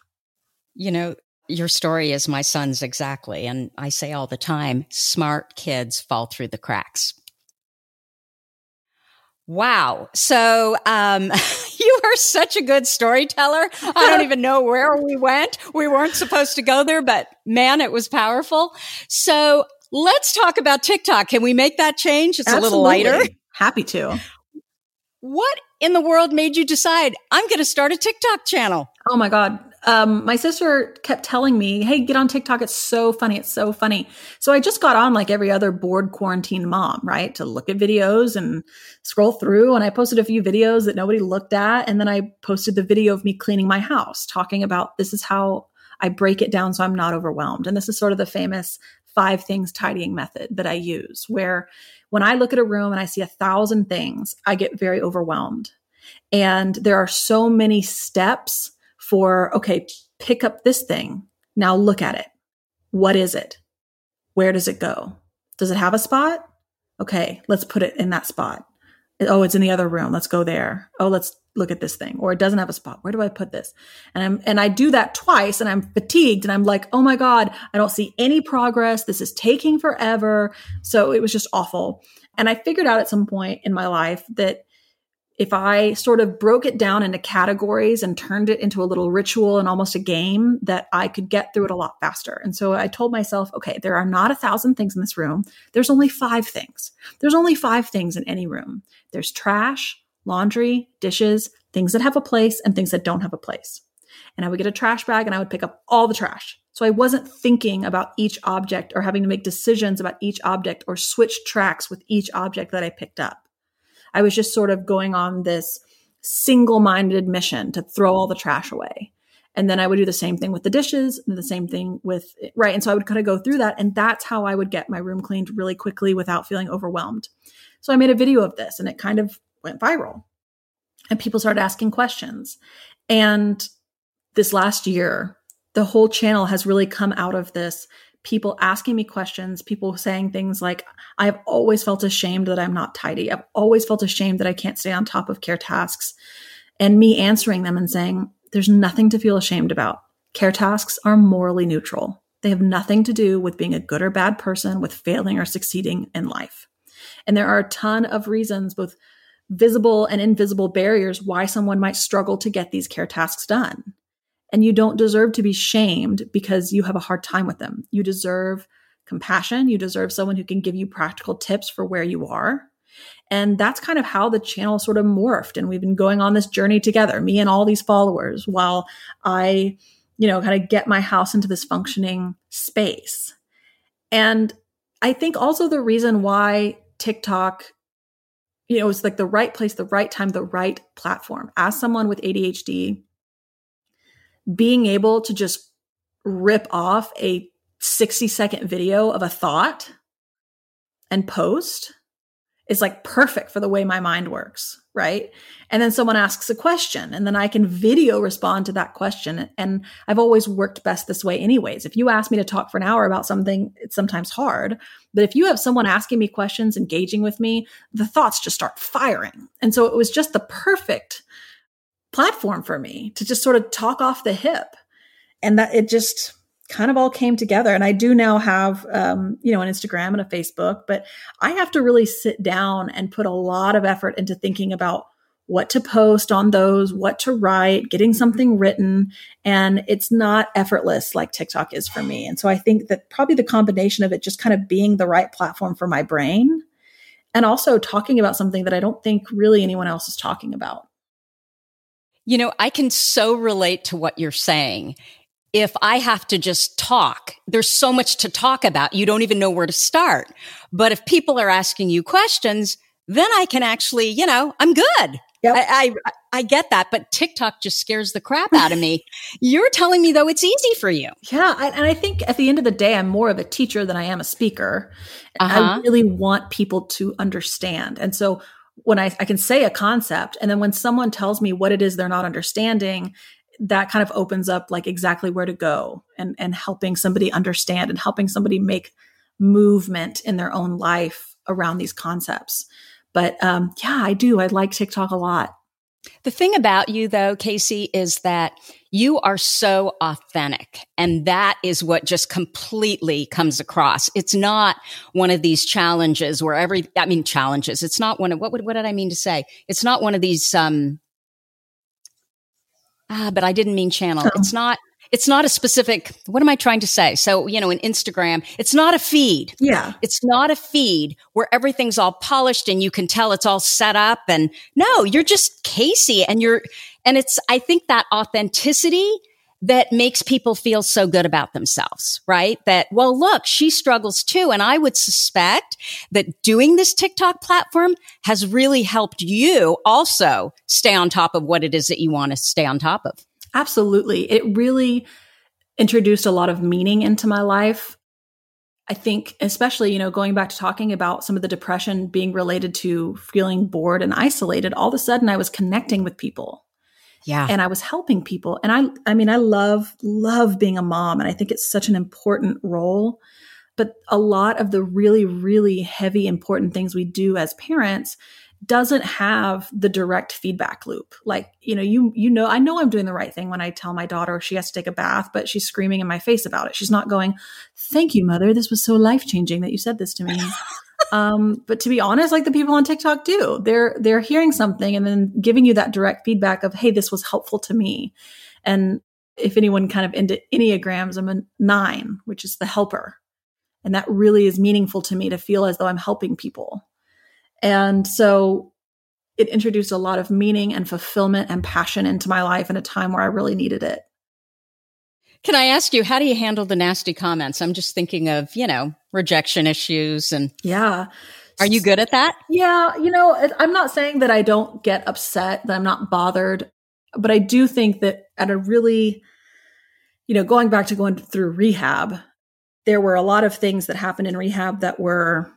S1: Your story is my son's exactly. And I say all the time, smart kids fall through the cracks. Wow. So you are such a good storyteller. I don't even know where we went. We weren't supposed to go there, but man, it was powerful. So let's talk about TikTok. Can we make that change? It's
S2: Absolutely.
S1: A little lighter.
S2: Happy to.
S1: What in the world made you decide I'm going to start a TikTok channel?
S2: Oh my God. My sister kept telling me, hey, get on TikTok. It's so funny. It's so funny. So I just got on like every other bored quarantine mom, right? To look at videos and scroll through. And I posted a few videos that nobody looked at. And then I posted the video of me cleaning my house, talking about this is how I break it down so I'm not overwhelmed. And this is sort of the famous 5 things tidying method that I use, where when I look at a room and I see 1,000 things, I get very overwhelmed. And there are so many steps for, okay, pick up this thing. Now look at it. What is it? Where does it go? Does it have a spot? Okay, let's put it in that spot. Oh, it's in the other room. Let's go there. Oh, let's look at this thing. Or it doesn't have a spot. Where do I put this? And I do that twice and I'm fatigued and I'm like, oh my God, I don't see any progress. This is taking forever. So it was just awful. And I figured out at some point in my life that if I sort of broke it down into categories and turned it into a little ritual and almost a game, that I could get through it a lot faster. And so I told myself, okay, there are not 1,000 things in this room. There's only 5 things. There's only 5 things in any room. There's trash, laundry, dishes, things that have a place and things that don't have a place. And I would get a trash bag and I would pick up all the trash. So I wasn't thinking about each object or having to make decisions about each object or switch tracks with each object that I picked up. I was just sort of going on this single-minded mission to throw all the trash away. And then I would do the same thing with the dishes and the same thing with, right. And so I would kind of go through that. And that's how I would get my room cleaned really quickly without feeling overwhelmed. So I made a video of this and it kind of went viral and people started asking questions. And this last year, the whole channel has really come out of this. People asking me questions, people saying things like, I've always felt ashamed that I'm not tidy. I've always felt ashamed that I can't stay on top of care tasks. And me answering them and saying, there's nothing to feel ashamed about. Care tasks are morally neutral. They have nothing to do with being a good or bad person, with failing or succeeding in life. And there are a ton of reasons, both visible and invisible barriers, why someone might struggle to get these care tasks done. And you don't deserve to be shamed because you have a hard time with them. You deserve compassion. You deserve someone who can give you practical tips for where you are. And that's kind of how the channel sort of morphed. And we've been going on this journey together, me and all these followers, while I, kind of get my house into this functioning space. And I think also the reason why TikTok, it's like the right place, the right time, the right platform. As someone with ADHD, being able to just rip off a 60-second video of a thought and post is like perfect for the way my mind works, right? And then someone asks a question and then I can video respond to that question. And I've always worked best this way anyways. If you ask me to talk for an hour about something, it's sometimes hard. But if you have someone asking me questions, engaging with me, the thoughts just start firing. And so it was just the perfect platform for me to just sort of talk off the hip. And that it just kind of all came together. And I do now have, an Instagram and a Facebook, but I have to really sit down and put a lot of effort into thinking about what to post on those, what to write, getting something written. And it's not effortless like TikTok is for me. And so I think that probably the combination of it just kind of being the right platform for my brain and also talking about something that I don't think really anyone else is talking about.
S3: I can so relate to what you're saying. If I have to just talk, there's so much to talk about. You don't even know where to start. But if people are asking you questions, then I can actually, I'm good. Yep. I get that, but TikTok just scares the crap out of me. You're telling me, though, it's easy for you.
S2: Yeah. And I think at the end of the day, I'm more of a teacher than I am a speaker. I really want people to understand. And so when I can say a concept, and then when someone tells me what it is they're not understanding, that kind of opens up like exactly where to go and helping somebody understand and helping somebody make movement in their own life around these concepts. But I do. I like TikTok a lot.
S3: The thing about you, though, Casey, is that you are so authentic. And that is what just completely comes across. It's not one of these challenges where challenges. It's not one of, what did I mean to say? It's not one of these, but I didn't mean channel. Oh. It's not a specific, what am I trying to say? So, in Instagram, it's not a feed.
S2: Yeah.
S3: It's not a feed where everything's all polished and you can tell it's all set up. And no, you're just Casey and I think that authenticity that makes people feel so good about themselves, right? That, well, look, she struggles too. And I would suspect that doing this TikTok platform has really helped you also stay on top of what it is that you want to stay on top of.
S2: Absolutely. It really introduced a lot of meaning into my life. I think, especially, going back to talking about some of the depression being related to feeling bored and isolated, all of a sudden I was connecting with people.
S3: Yeah.
S2: And I was helping people. And I love being a mom. And I think it's such an important role. But a lot of the really, really heavy, important things we do as parents doesn't have the direct feedback loop. Like, I know I'm doing the right thing when I tell my daughter she has to take a bath, but she's screaming in my face about it. She's not going, "Thank you, mother. This was so life-changing that you said this to me." But to be honest, like the people on TikTok do, they're hearing something and then giving you that direct feedback of, "Hey, this was helpful to me." And if anyone kind of into Enneagrams, I'm a 9, which is the helper. And that really is meaningful to me to feel as though I'm helping people. And so it introduced a lot of meaning and fulfillment and passion into my life in a time where I really needed it.
S3: Can I ask you, how do you handle the nasty comments? I'm just thinking of, rejection issues and.
S2: Yeah.
S3: Are you good at that?
S2: Yeah. I'm not saying that I don't get upset, that I'm not bothered, but I do think that at a really, going through rehab, there were a lot of things that happened in rehab that were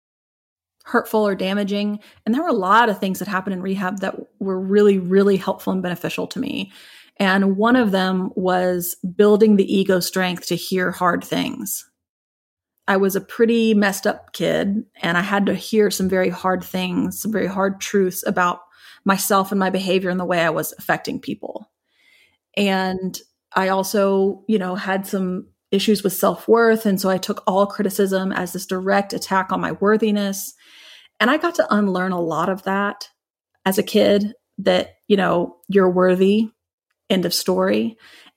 S2: hurtful or damaging. And there were a lot of things that happened in rehab that were really, really helpful and beneficial to me. And one of them was building the ego strength to hear hard things. I was a pretty messed up kid and I had to hear some very hard things, some very hard truths about myself and my behavior and the way I was affecting people. And I also, had some issues with self-worth. And so I took all criticism as this direct attack on my worthiness. And I got to unlearn a lot of that as a kid, that, you're worthy, end of story.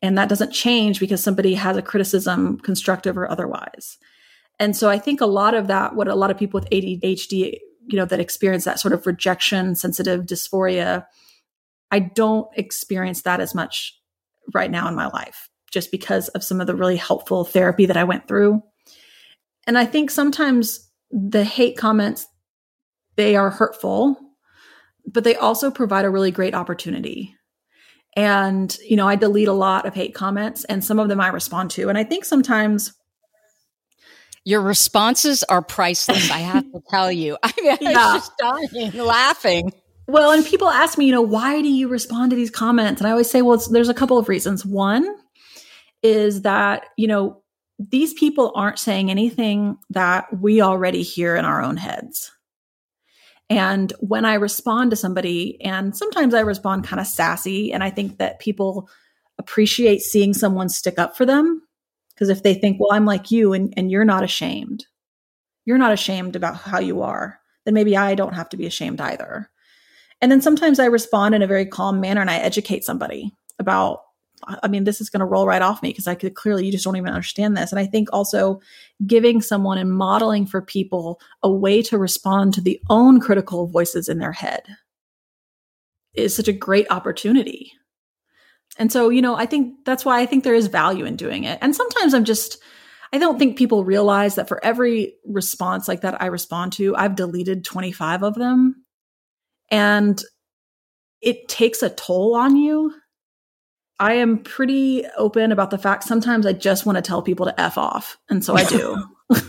S2: And that doesn't change because somebody has a criticism, constructive or otherwise. And so I think a lot of that, what a lot of people with ADHD, that experience that sort of rejection, sensitive dysphoria, I don't experience that as much right now in my life, just because of some of the really helpful therapy that I went through. And I think sometimes the hate comments, they are hurtful, but they also provide a really great opportunity. And, I delete a lot of hate comments, and some of them I respond to. And I think sometimes
S3: your responses are priceless, I have to tell you. I mean, I was just dying laughing.
S2: Well, and people ask me, why do you respond to these comments? And I always say, well, there's a couple of reasons. One is that, these people aren't saying anything that we already hear in our own heads. And when I respond to somebody, and sometimes I respond kind of sassy, and I think that people appreciate seeing someone stick up for them. Because if they think, well, I'm like you and you're not ashamed about how you are, then maybe I don't have to be ashamed either. And then sometimes I respond in a very calm manner and I educate somebody about, this is going to roll right off me because you just don't even understand this. And I think also giving someone and modeling for people a way to respond to the own critical voices in their head is such a great opportunity. And so, I think that's why I think there is value in doing it. And sometimes I don't think people realize that for every response like that I respond to, I've deleted 25 of them. And it takes a toll on you. I am pretty open about the fact sometimes I just want to tell people to F off. And so I do.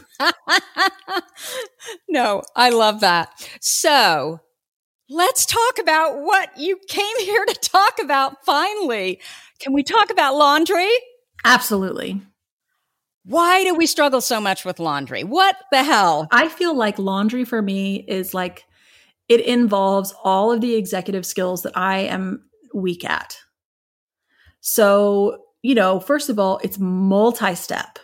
S3: No, I love that. So let's talk about what you came here to talk about finally. Can we talk about laundry?
S2: Absolutely.
S3: Why do we struggle so much with laundry? What the hell?
S2: I feel like laundry for me is like, it involves all of the executive skills that I am weak at. So, first of all, it's multi-step,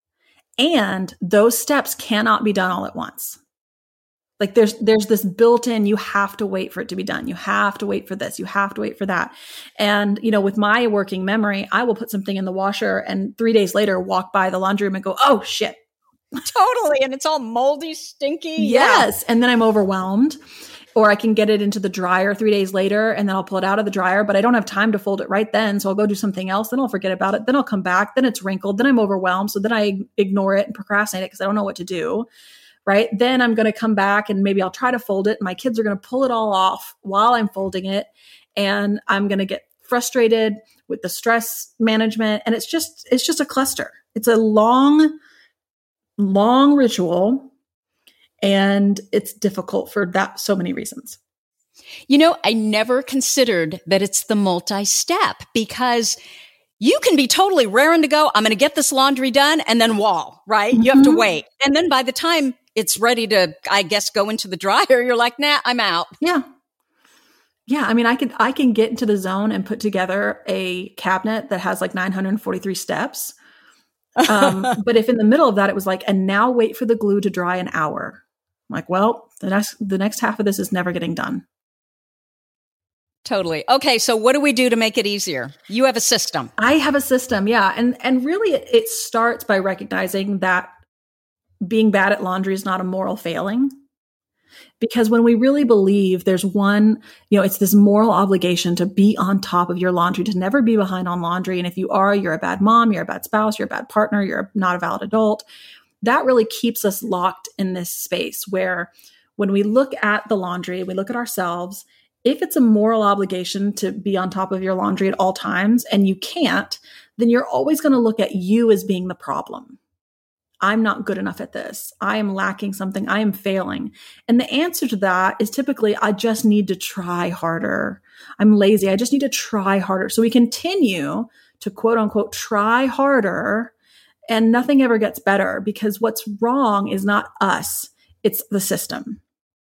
S2: and those steps cannot be done all at once. Like there's this built-in, you have to wait for it to be done. You have to wait for this. You have to wait for that. And, with my working memory, I will put something in the washer and 3 days later walk by the laundry room and go, oh shit.
S3: Totally. And it's all moldy, stinky.
S2: Yes. Yeah. And then I'm overwhelmed. Or I can get it into the dryer 3 days later and then I'll pull it out of the dryer, but I don't have time to fold it right then. So I'll go do something else. Then I'll forget about it. Then I'll come back. Then it's wrinkled. Then I'm overwhelmed. So then I ignore it and procrastinate it because I don't know what to do. Right. Then I'm going to come back and maybe I'll try to fold it. My kids are going to pull it all off while I'm folding it. And I'm going to get frustrated with the stress management. And it's just a cluster. It's a long ritual. And it's difficult for so many reasons.
S3: I never considered that it's the multi-step because you can be totally raring to go. I'm going to get this laundry done and then wall, right? Mm-hmm. You have to wait. And then by the time it's ready to, I guess, go into the dryer, you're like, nah, I'm out.
S2: Yeah. Yeah. I can get into the zone and put together a cabinet that has like 943 steps. But if in the middle of that, it was like, and now wait for the glue to dry an hour. I'm like, well, the next half of this is never getting done.
S3: Totally. Okay. So what do we do to make it easier? You have a system.
S2: I have a system. Yeah. And really it starts by recognizing that being bad at laundry is not a moral failing. Because when we really believe there's one, it's this moral obligation to be on top of your laundry, to never be behind on laundry. And if you are, you're a bad mom, you're a bad spouse, you're a bad partner, you're not a valid adult. That really keeps us locked in this space where when we look at the laundry, we look at ourselves, if it's a moral obligation to be on top of your laundry at all times and you can't, then you're always going to look at you as being the problem. I'm not good enough at this. I am lacking something. I am failing. And the answer to that is typically, I just need to try harder. I'm lazy. I just need to try harder. So we continue to quote unquote, try harder and nothing ever gets better because what's wrong is not us. It's the system.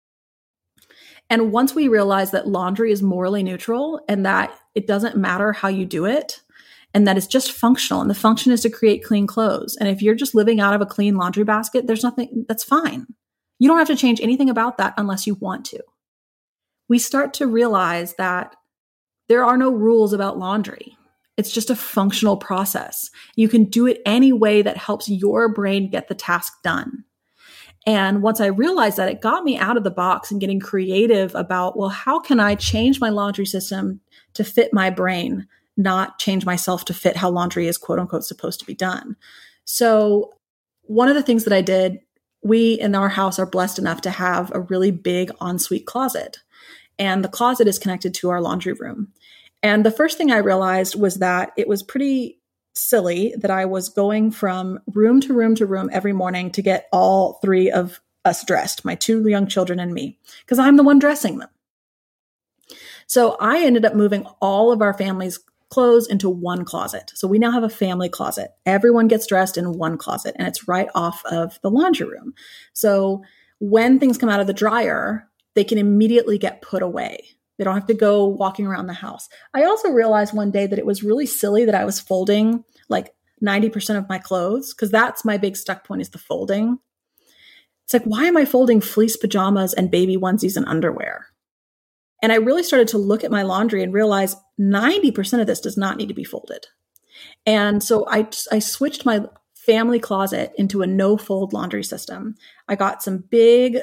S2: And once we realize that laundry is morally neutral and that it doesn't matter how you do it, and that it's just functional, and the function is to create clean clothes. And if you're just living out of a clean laundry basket, there's nothing, that's fine. You don't have to change anything about that unless you want to. We start to realize that there are no rules about laundry. It's just a functional process. You can do it any way that helps your brain get the task done. And once I realized that, it got me out of the box and getting creative about, well, how can I change my laundry system to fit my brain, not change myself to fit how laundry is quote unquote supposed to be done. So one of the things that I did, we in our house are blessed enough to have a really big ensuite closet. And the closet is connected to our laundry room. And the first thing I realized was that it was pretty silly that I was going from room to room to room every morning to get all three of us dressed, my two young children and me, because I'm the one dressing them. So I ended up moving all of our family's clothes into one closet. So we now have a family closet. Everyone gets dressed in one closet, and it's right off of the laundry room. So when things come out of the dryer, they can immediately get put away. They don't have to go walking around the house. I also realized one day that it was really silly that I was folding like 90% of my clothes, because that's my big stuck point, is the folding. It's like, why am I folding fleece pajamas and baby onesies and underwear? And I really started to look at my laundry and realize 90% of this does not need to be folded. And so I switched my family closet into a no-fold laundry system. I got some big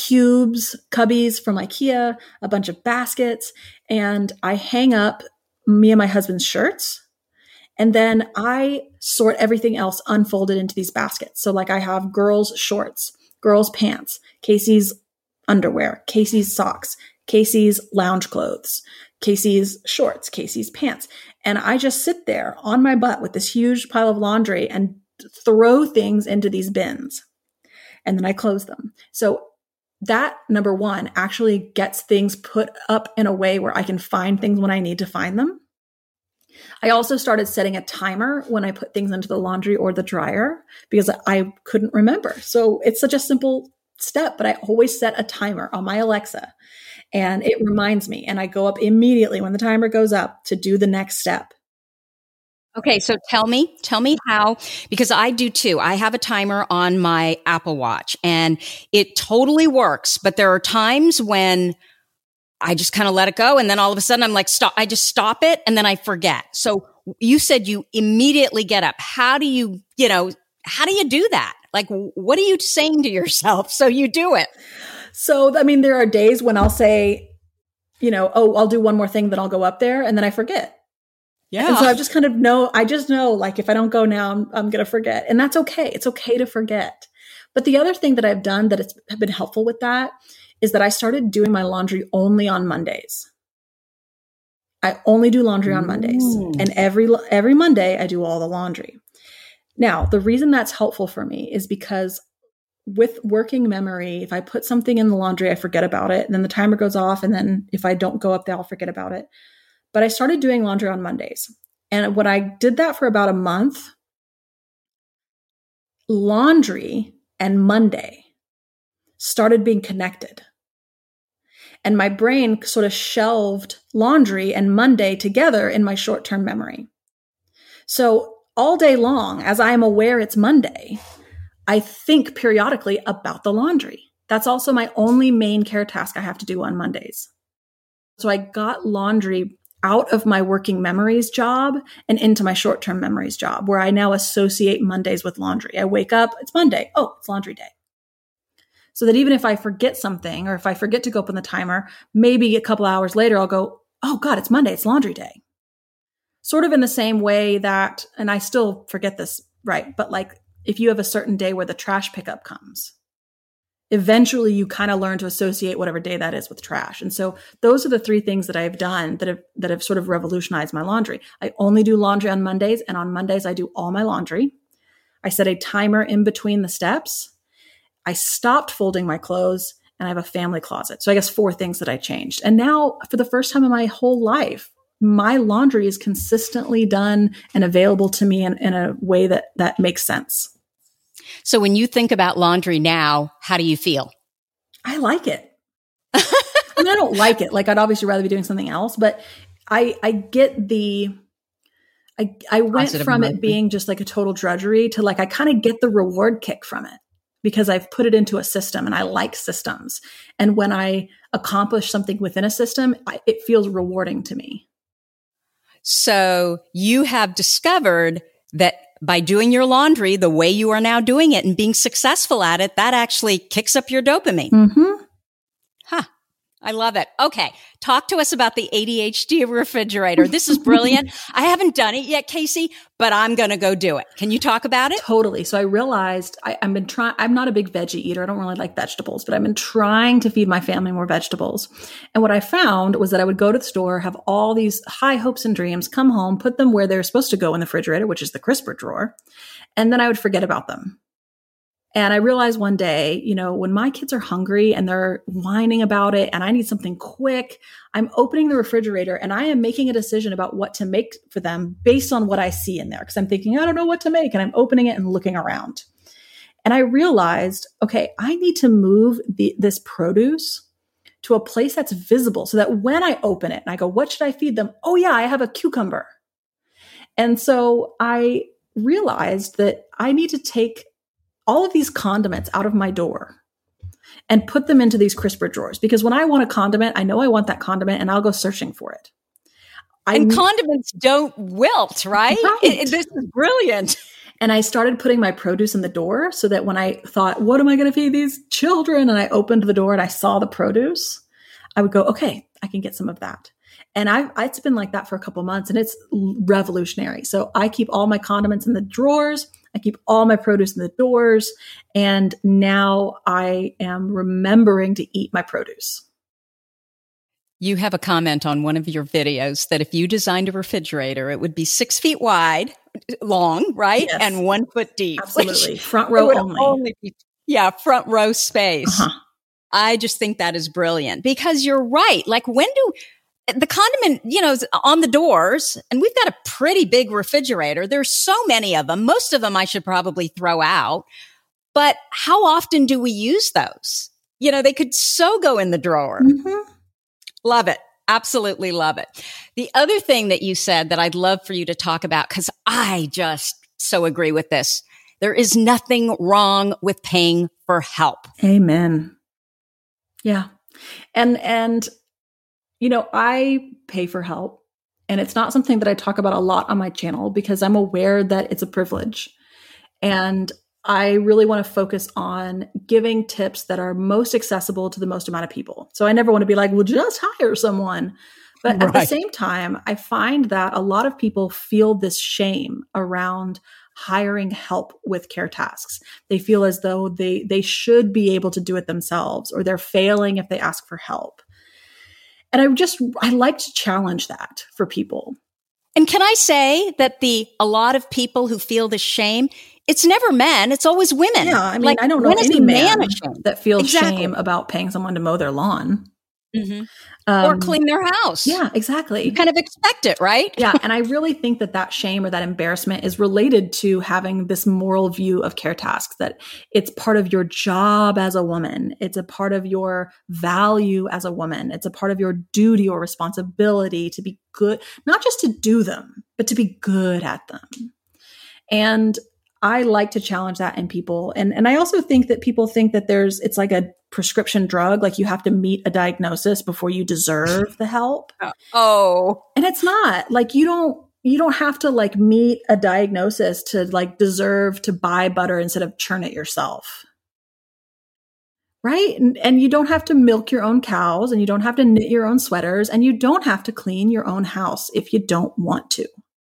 S2: cubbies from IKEA, a bunch of baskets, and I hang up me and my husband's shirts. And then I sort everything else unfolded into these baskets. So like I have girls' shorts, girls' pants, Casey's underwear, Casey's socks, Casey's lounge clothes, Casey's shorts, Casey's pants. And I just sit there on my butt with this huge pile of laundry and throw things into these bins. And then I close them. So that, number one, actually gets things put up in a way where I can find things when I need to find them. I also started setting a timer when I put things into the laundry or the dryer because I couldn't remember. So it's such a simple step, but I always set a timer on my Alexa and it reminds me. And I go up immediately when the timer goes up to do the next step.
S3: Okay, so tell me how, because I do too. I have a timer on my Apple Watch and it totally works, but there are times when I just kind of let it go. And then all of a sudden I'm like, stop, I just stop it. And then I forget. So you said you immediately get up. How do you do that? Like, what are you saying to yourself so you do it?
S2: So, I mean, there are days when I'll say, I'll do one more thing, then I'll go up there and then I forget.
S3: Yeah.
S2: And so I just kind of know, like, if I don't go now, I'm going to forget. And that's okay. It's okay to forget. But the other thing that I've done that has been helpful with that is that I started doing my laundry only on Mondays. I only do laundry on Mondays. And every Monday I do all the laundry. Now, the reason that's helpful for me is because with working memory, if I put something in the laundry, I forget about it. And then the timer goes off. And then if I don't go up there, I'll forget about it. But I started doing laundry on Mondays. And when I did that for about a month, laundry and Monday started being connected. And my brain sort of shelved laundry and Monday together in my short-term memory. So all day long, as I am aware it's Monday, I think periodically about the laundry. That's also my only main care task I have to do on Mondays. So I got laundry out of my working memories job and into my short-term memories job, where I now associate Mondays with laundry. I wake up, it's Monday. Oh, it's laundry day. So that even if I forget something, or if I forget to go open the timer, maybe a couple hours later, I'll go, oh God, it's Monday. It's laundry day. Sort of in the same way that, and I still forget this, right? But like if you have a certain day where the trash pickup comes, eventually you kind of learn to associate whatever day that is with trash. And so those are the three things that I've done that have sort of revolutionized my laundry. I only do laundry on Mondays, and on Mondays I do all my laundry. I set a timer in between the steps. I stopped folding my clothes, and I have a family closet. So I guess 4 things that I changed. And now for the first time in my whole life, my laundry is consistently done and available to me in a way that makes sense.
S3: So when you think about laundry now, how do you feel?
S2: I like it. I mean, I don't like it. Like, I'd obviously rather be doing something else, but I get I went from it being just like a total drudgery to like, I kind of get the reward kick from it because I've put it into a system and I like systems. And when I accomplish something within a system, it feels rewarding to me.
S3: So you have discovered that by doing your laundry the way you are now doing it and being successful at it, that actually kicks up your dopamine.
S2: Mm-hmm.
S3: Huh. I love it. Okay. Talk to us about the ADHD refrigerator. This is brilliant. I haven't done it yet, Casey, but I'm going to go do it. Can you talk about it?
S2: Totally. So I realized I've been trying, I'm not a big veggie eater. I don't really like vegetables, but I've been trying to feed my family more vegetables. And what I found was that I would go to the store, have all these high hopes and dreams, come home, put them where they're supposed to go in the refrigerator, which is the crisper drawer. And then I would forget about them. And I realized one day, you know, when my kids are hungry and they're whining about it and I need something quick, I'm opening the refrigerator and I am making a decision about what to make for them based on what I see in there. Because I'm thinking, I don't know what to make. And I'm opening it and looking around. And I realized, okay, I need to move this produce to a place that's visible so that when I open it and I go, what should I feed them? Oh yeah, I have a cucumber. And so I realized that I need to take all of these condiments out of my door and put them into these crisper drawers. Because when I want a condiment, I know I want that condiment and I'll go searching for it.
S3: Condiments don't wilt, right?
S2: Right.
S3: This is brilliant.
S2: And I started putting my produce in the door so that when I thought, what am I going to feed these children? And I opened the door and I saw the produce, I would go, okay, I can get some of that. And it's been like that for a couple of months and it's revolutionary. So I keep all my condiments in the drawers. I keep all my produce in the doors. And now I am remembering to eat my produce.
S3: You have a comment on one of your videos that if you designed a refrigerator, it would be 6 feet long, right?
S2: Yes.
S3: And 1 foot deep.
S2: Absolutely. Front row only.
S3: Front row space.
S2: Uh-huh.
S3: I just think that is brilliant because you're right. Like when do the condiment, is on the doors and we've got a pretty big refrigerator. There's so many of them. Most of them I should probably throw out, but how often do we use those? They could so go in the drawer.
S2: Mm-hmm.
S3: Love it. Absolutely love it. The other thing that you said that I'd love for you to talk about, because I just so agree with this. There is nothing wrong with paying for help.
S2: Amen. Yeah. And I pay for help and it's not something that I talk about a lot on my channel because I'm aware that it's a privilege. And I really want to focus on giving tips that are most accessible to the most amount of people. So I never want to be like, well, just hire someone. But at the same time, I find that a lot of people feel this shame around hiring help with care tasks. They feel as though they should be able to do it themselves or they're failing if they ask for help. And I like to challenge that for people.
S3: And can I say that a lot of people who feel this shame, it's never men, it's always women.
S2: Yeah, I mean, I don't know any man that feels shame about paying someone to mow their lawn.
S3: Mm-hmm. Or clean their house.
S2: Yeah, exactly.
S3: You kind of expect it, right?
S2: Yeah. And I really think that shame or that embarrassment is related to having this moral view of care tasks, that it's part of your job as a woman. It's a part of your value as a woman. It's a part of your duty or responsibility to be good, not just to do them, but to be good at them. And I like to challenge that in people. And I also think that people think that it's like a prescription drug, like you have to meet a diagnosis before you deserve the help.
S3: Oh.
S2: And it's not. Like you don't have to like meet a diagnosis to like deserve to buy butter instead of churn it yourself. Right? And you don't have to milk your own cows and you don't have to knit your own sweaters and you don't have to clean your own house if you don't want to.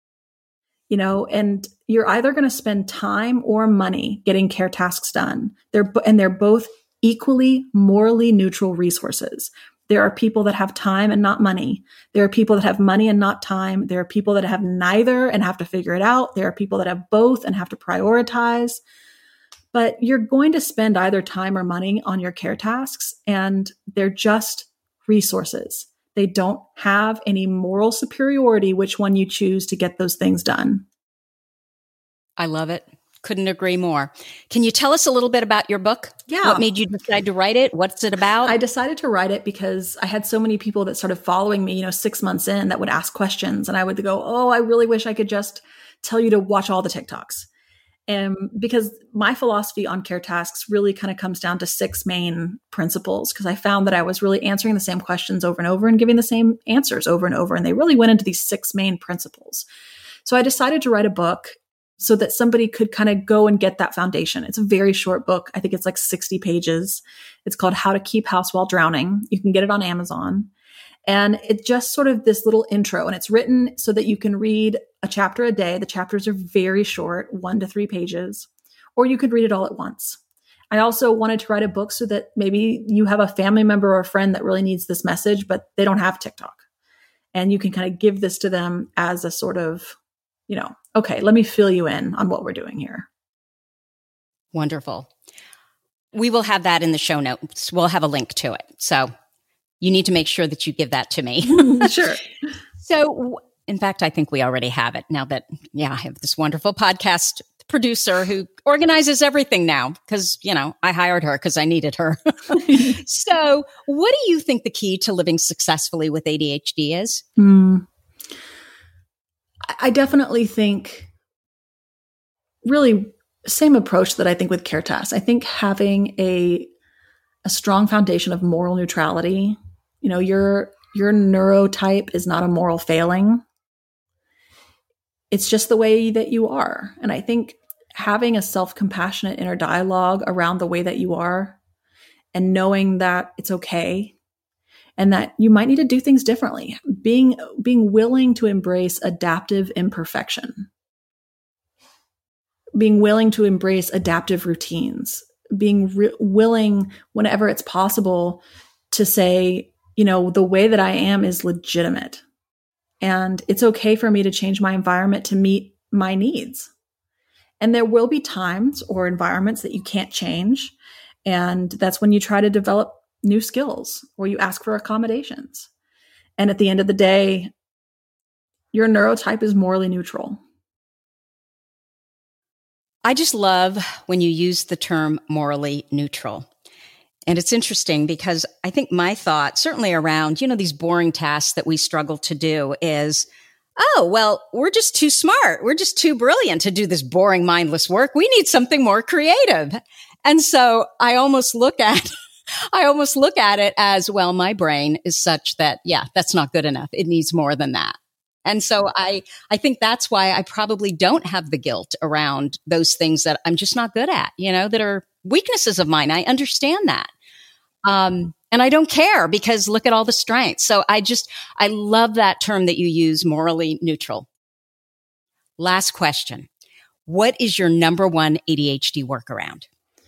S2: And you're either going to spend time or money getting care tasks done. They're both equally morally neutral resources. There are people that have time and not money. There are people that have money and not time. There are people that have neither and have to figure it out. There are people that have both and have to prioritize. But you're going to spend either time or money on your care tasks, and they're just resources. They don't have any moral superiority which one you choose to get those things done.
S3: I love it. Couldn't agree more. Can you tell us a little bit about your book?
S2: Yeah.
S3: What made you decide to write it? What's it about?
S2: I decided to write it because I had so many people that started following me, 6 months in, that would ask questions. And I would go, oh, I really wish I could just tell you to watch all the TikToks. Because my philosophy on care tasks really kind of comes down to 6 main principles, because I found that I was really answering the same questions over and over and giving the same answers over and over. And they really went into these 6 main principles. So I decided to write a book so that somebody could kind of go and get that foundation. It's a very short book. I think it's like 60 pages. It's called How to Keep House While Drowning. You can get it on Amazon. And it's just sort of this little intro, and it's written so that you can read a chapter a day. The chapters are very short, 1 to 3 pages, or you could read it all at once. I also wanted to write a book so that maybe you have a family member or a friend that really needs this message, but they don't have TikTok. And you can kind of give this to them as a sort of, okay, let me fill you in on what we're doing here.
S3: Wonderful. We will have that in the show notes. We'll have a link to it. So you need to make sure that you give that to me.
S2: Sure.
S3: So, in fact, I think we already have it now that, I have this wonderful podcast producer who organizes everything now because, I hired her because I needed her. So what do you think the key to living successfully with ADHD is?
S2: I definitely think really same approach that I think with care tasks. I think having a strong foundation of moral neutrality. Your neurotype is not a moral failing. It's just the way that you are. And I think having a self-compassionate inner dialogue around the way that you are and knowing that it's okay and that you might need to do things differently, being willing to embrace adaptive imperfection, being willing to embrace adaptive routines, being willing whenever it's possible to say, the way that I am is legitimate. And it's okay for me to change my environment to meet my needs. And there will be times or environments that you can't change. And that's when you try to develop new skills or you ask for accommodations. And at the end of the day, your neurotype is morally neutral.
S3: I just love when you use the term morally neutral. And it's interesting because I think my thought, certainly around, these boring tasks that we struggle to do is, oh, well, we're just too smart. We're just too brilliant to do this boring, mindless work. We need something more creative. And so I almost look at it as, well, my brain is such that, that's not good enough. It needs more than that. And so I think that's why I probably don't have the guilt around those things that I'm just not good at, that are weaknesses of mine. I understand that. And I don't care because look at all the strengths. So I love that term that you use, morally neutral. Last question. What is your number one ADHD workaround?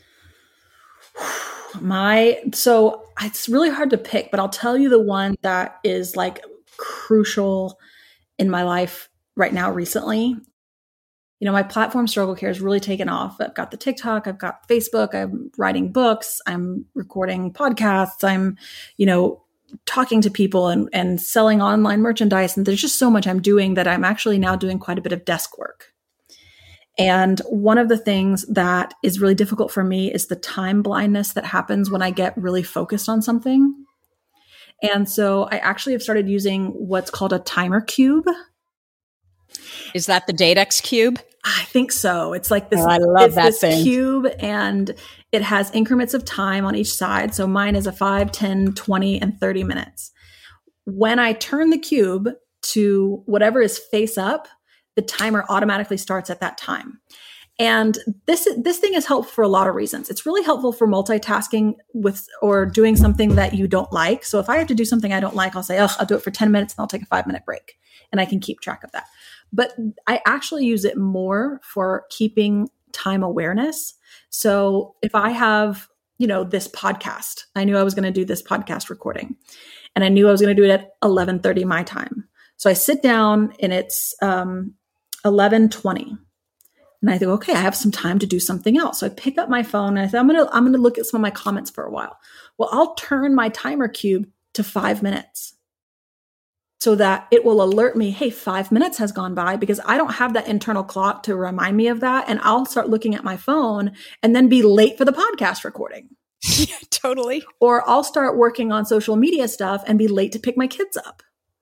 S2: So it's really hard to pick, but I'll tell you the one that is like crucial in my life right now recently. My platform Struggle Care has really taken off. I've got the TikTok, I've got Facebook, I'm writing books, I'm recording podcasts, I'm, talking to people and selling online merchandise. And there's just so much I'm doing that I'm actually now doing quite a bit of desk work. And one of the things that is really difficult for me is the time blindness that happens when I get really focused on something. And so I actually have started using what's called a timer cube.
S3: Is that the Dadex cube?
S2: I think so. It's like this,
S3: I love that thing.
S2: Cube, and it has increments of time on each side. So mine is a 5, 10, 20, and 30 minutes. When I turn the cube to whatever is face up, the timer automatically starts at that time. And this thing is helpful for a lot of reasons. It's really helpful for multitasking or doing something that you don't like. So if I have to do something I don't like, I'll say, I'll do it for 10 minutes and I'll take a 5-minute break. And I can keep track of that. But I actually use it more for keeping time awareness. So if I have, this podcast, I knew I was going to do this podcast recording and I knew I was going to do it at 11:30 my time. So I sit down and it's 11:20. And I think, okay, I have some time to do something else. So I pick up my phone and I say, I'm going to look at some of my comments for a while. Well, I'll turn my timer cube to 5 minutes so that it will alert me, hey, 5 minutes has gone by, because I don't have that internal clock to remind me of that. And I'll start looking at my phone and then be late for the podcast recording.
S3: Yeah, totally.
S2: Or I'll start working on social media stuff and be late to pick my kids up.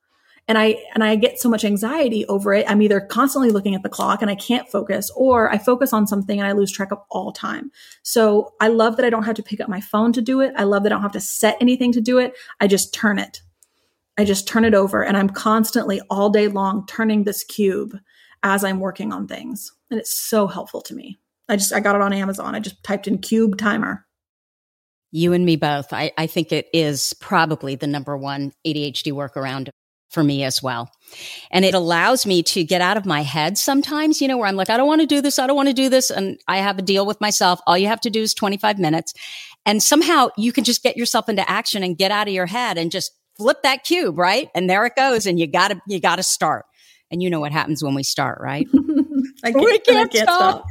S2: And I get so much anxiety over it. I'm either constantly looking at the clock and I can't focus, or I focus on something and I lose track of all time. So I love that I don't have to pick up my phone to do it. I love that I don't have to set anything to do it. I just turn it. I just turn it over, and I'm constantly all day long turning this cube as I'm working on things. And it's so helpful to me. I got it on Amazon. I just typed in cube timer.
S3: You and me both. I think it is probably the number one ADHD workaround for me as well. And it allows me to get out of my head sometimes, where I'm like, I don't want to do this. I don't want to do this. And I have a deal with myself. All you have to do is 25 minutes. And somehow you can just get yourself into action and get out of your head and just flip that cube, right? And there it goes. And you gotta start. And you know what happens when we start, right?
S2: I can't stop.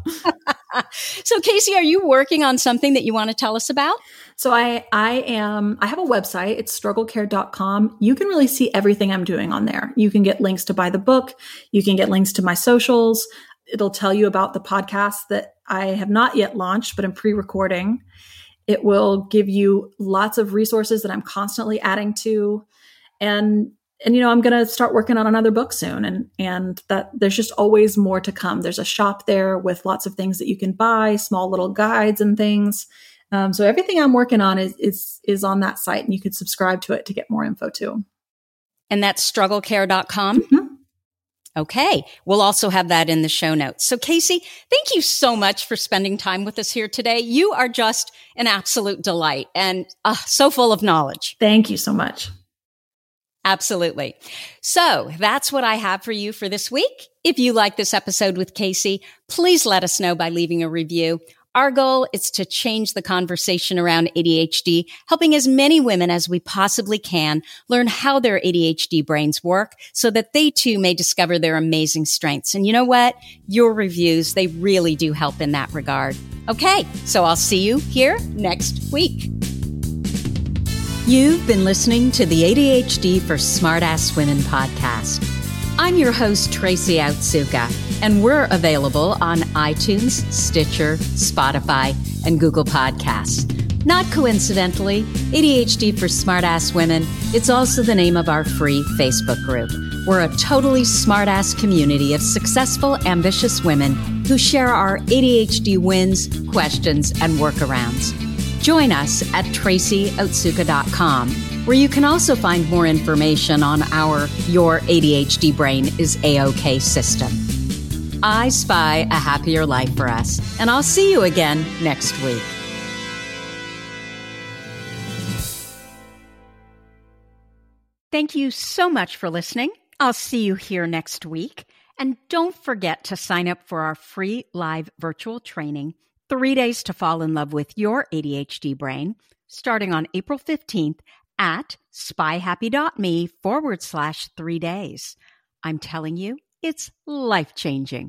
S3: So Casey, are you working on something that you want to tell us about?
S2: So I have a website. It's strugglecare.com. You can really see everything I'm doing on there. You can get links to buy the book. You can get links to my socials. It'll tell you about the podcast that I have not yet launched, but I'm pre-recording. It will give you lots of resources that I'm constantly adding to. And I'm going to start working on another book soon. And that there's just always more to come. There's a shop there with lots of things that you can buy, small little guides and things. So everything I'm working on is on that site, and you could subscribe to it to get more info too.
S3: And that's strugglecare.com.
S2: Mm-hmm.
S3: Okay. We'll also have that in the show notes. So Casey, thank you so much for spending time with us here today. You are just an absolute delight and so full of knowledge.
S2: Thank you so much.
S3: Absolutely. So that's what I have for you for this week. If you like this episode with Casey, please let us know by leaving a review. Our goal is to change the conversation around ADHD, helping as many women as we possibly can learn how their ADHD brains work so that they too may discover their amazing strengths. And you know what? Your reviews, they really do help in that regard. Okay, so I'll see you here next week. You've been listening to the ADHD for Smartass Women podcast. I'm your host, Tracy Otsuka, and we're available on iTunes, Stitcher, Spotify, and Google Podcasts. Not coincidentally, ADHD for Smartass Women, it's also the name of our free Facebook group. We're a totally smartass community of successful, ambitious women who share our ADHD wins, questions, and workarounds. Join us at tracyotsuka.com, where you can also find more information on our Your ADHD Brain is A-OK system. I spy a happier life for us, and I'll see you again next week.
S1: Thank you so much for listening. I'll see you here next week. And don't forget to sign up for our free live virtual training, 3 days to fall in love with your ADHD brain, starting on April 15th at spyhappy.me/3 days. I'm telling you, it's life-changing.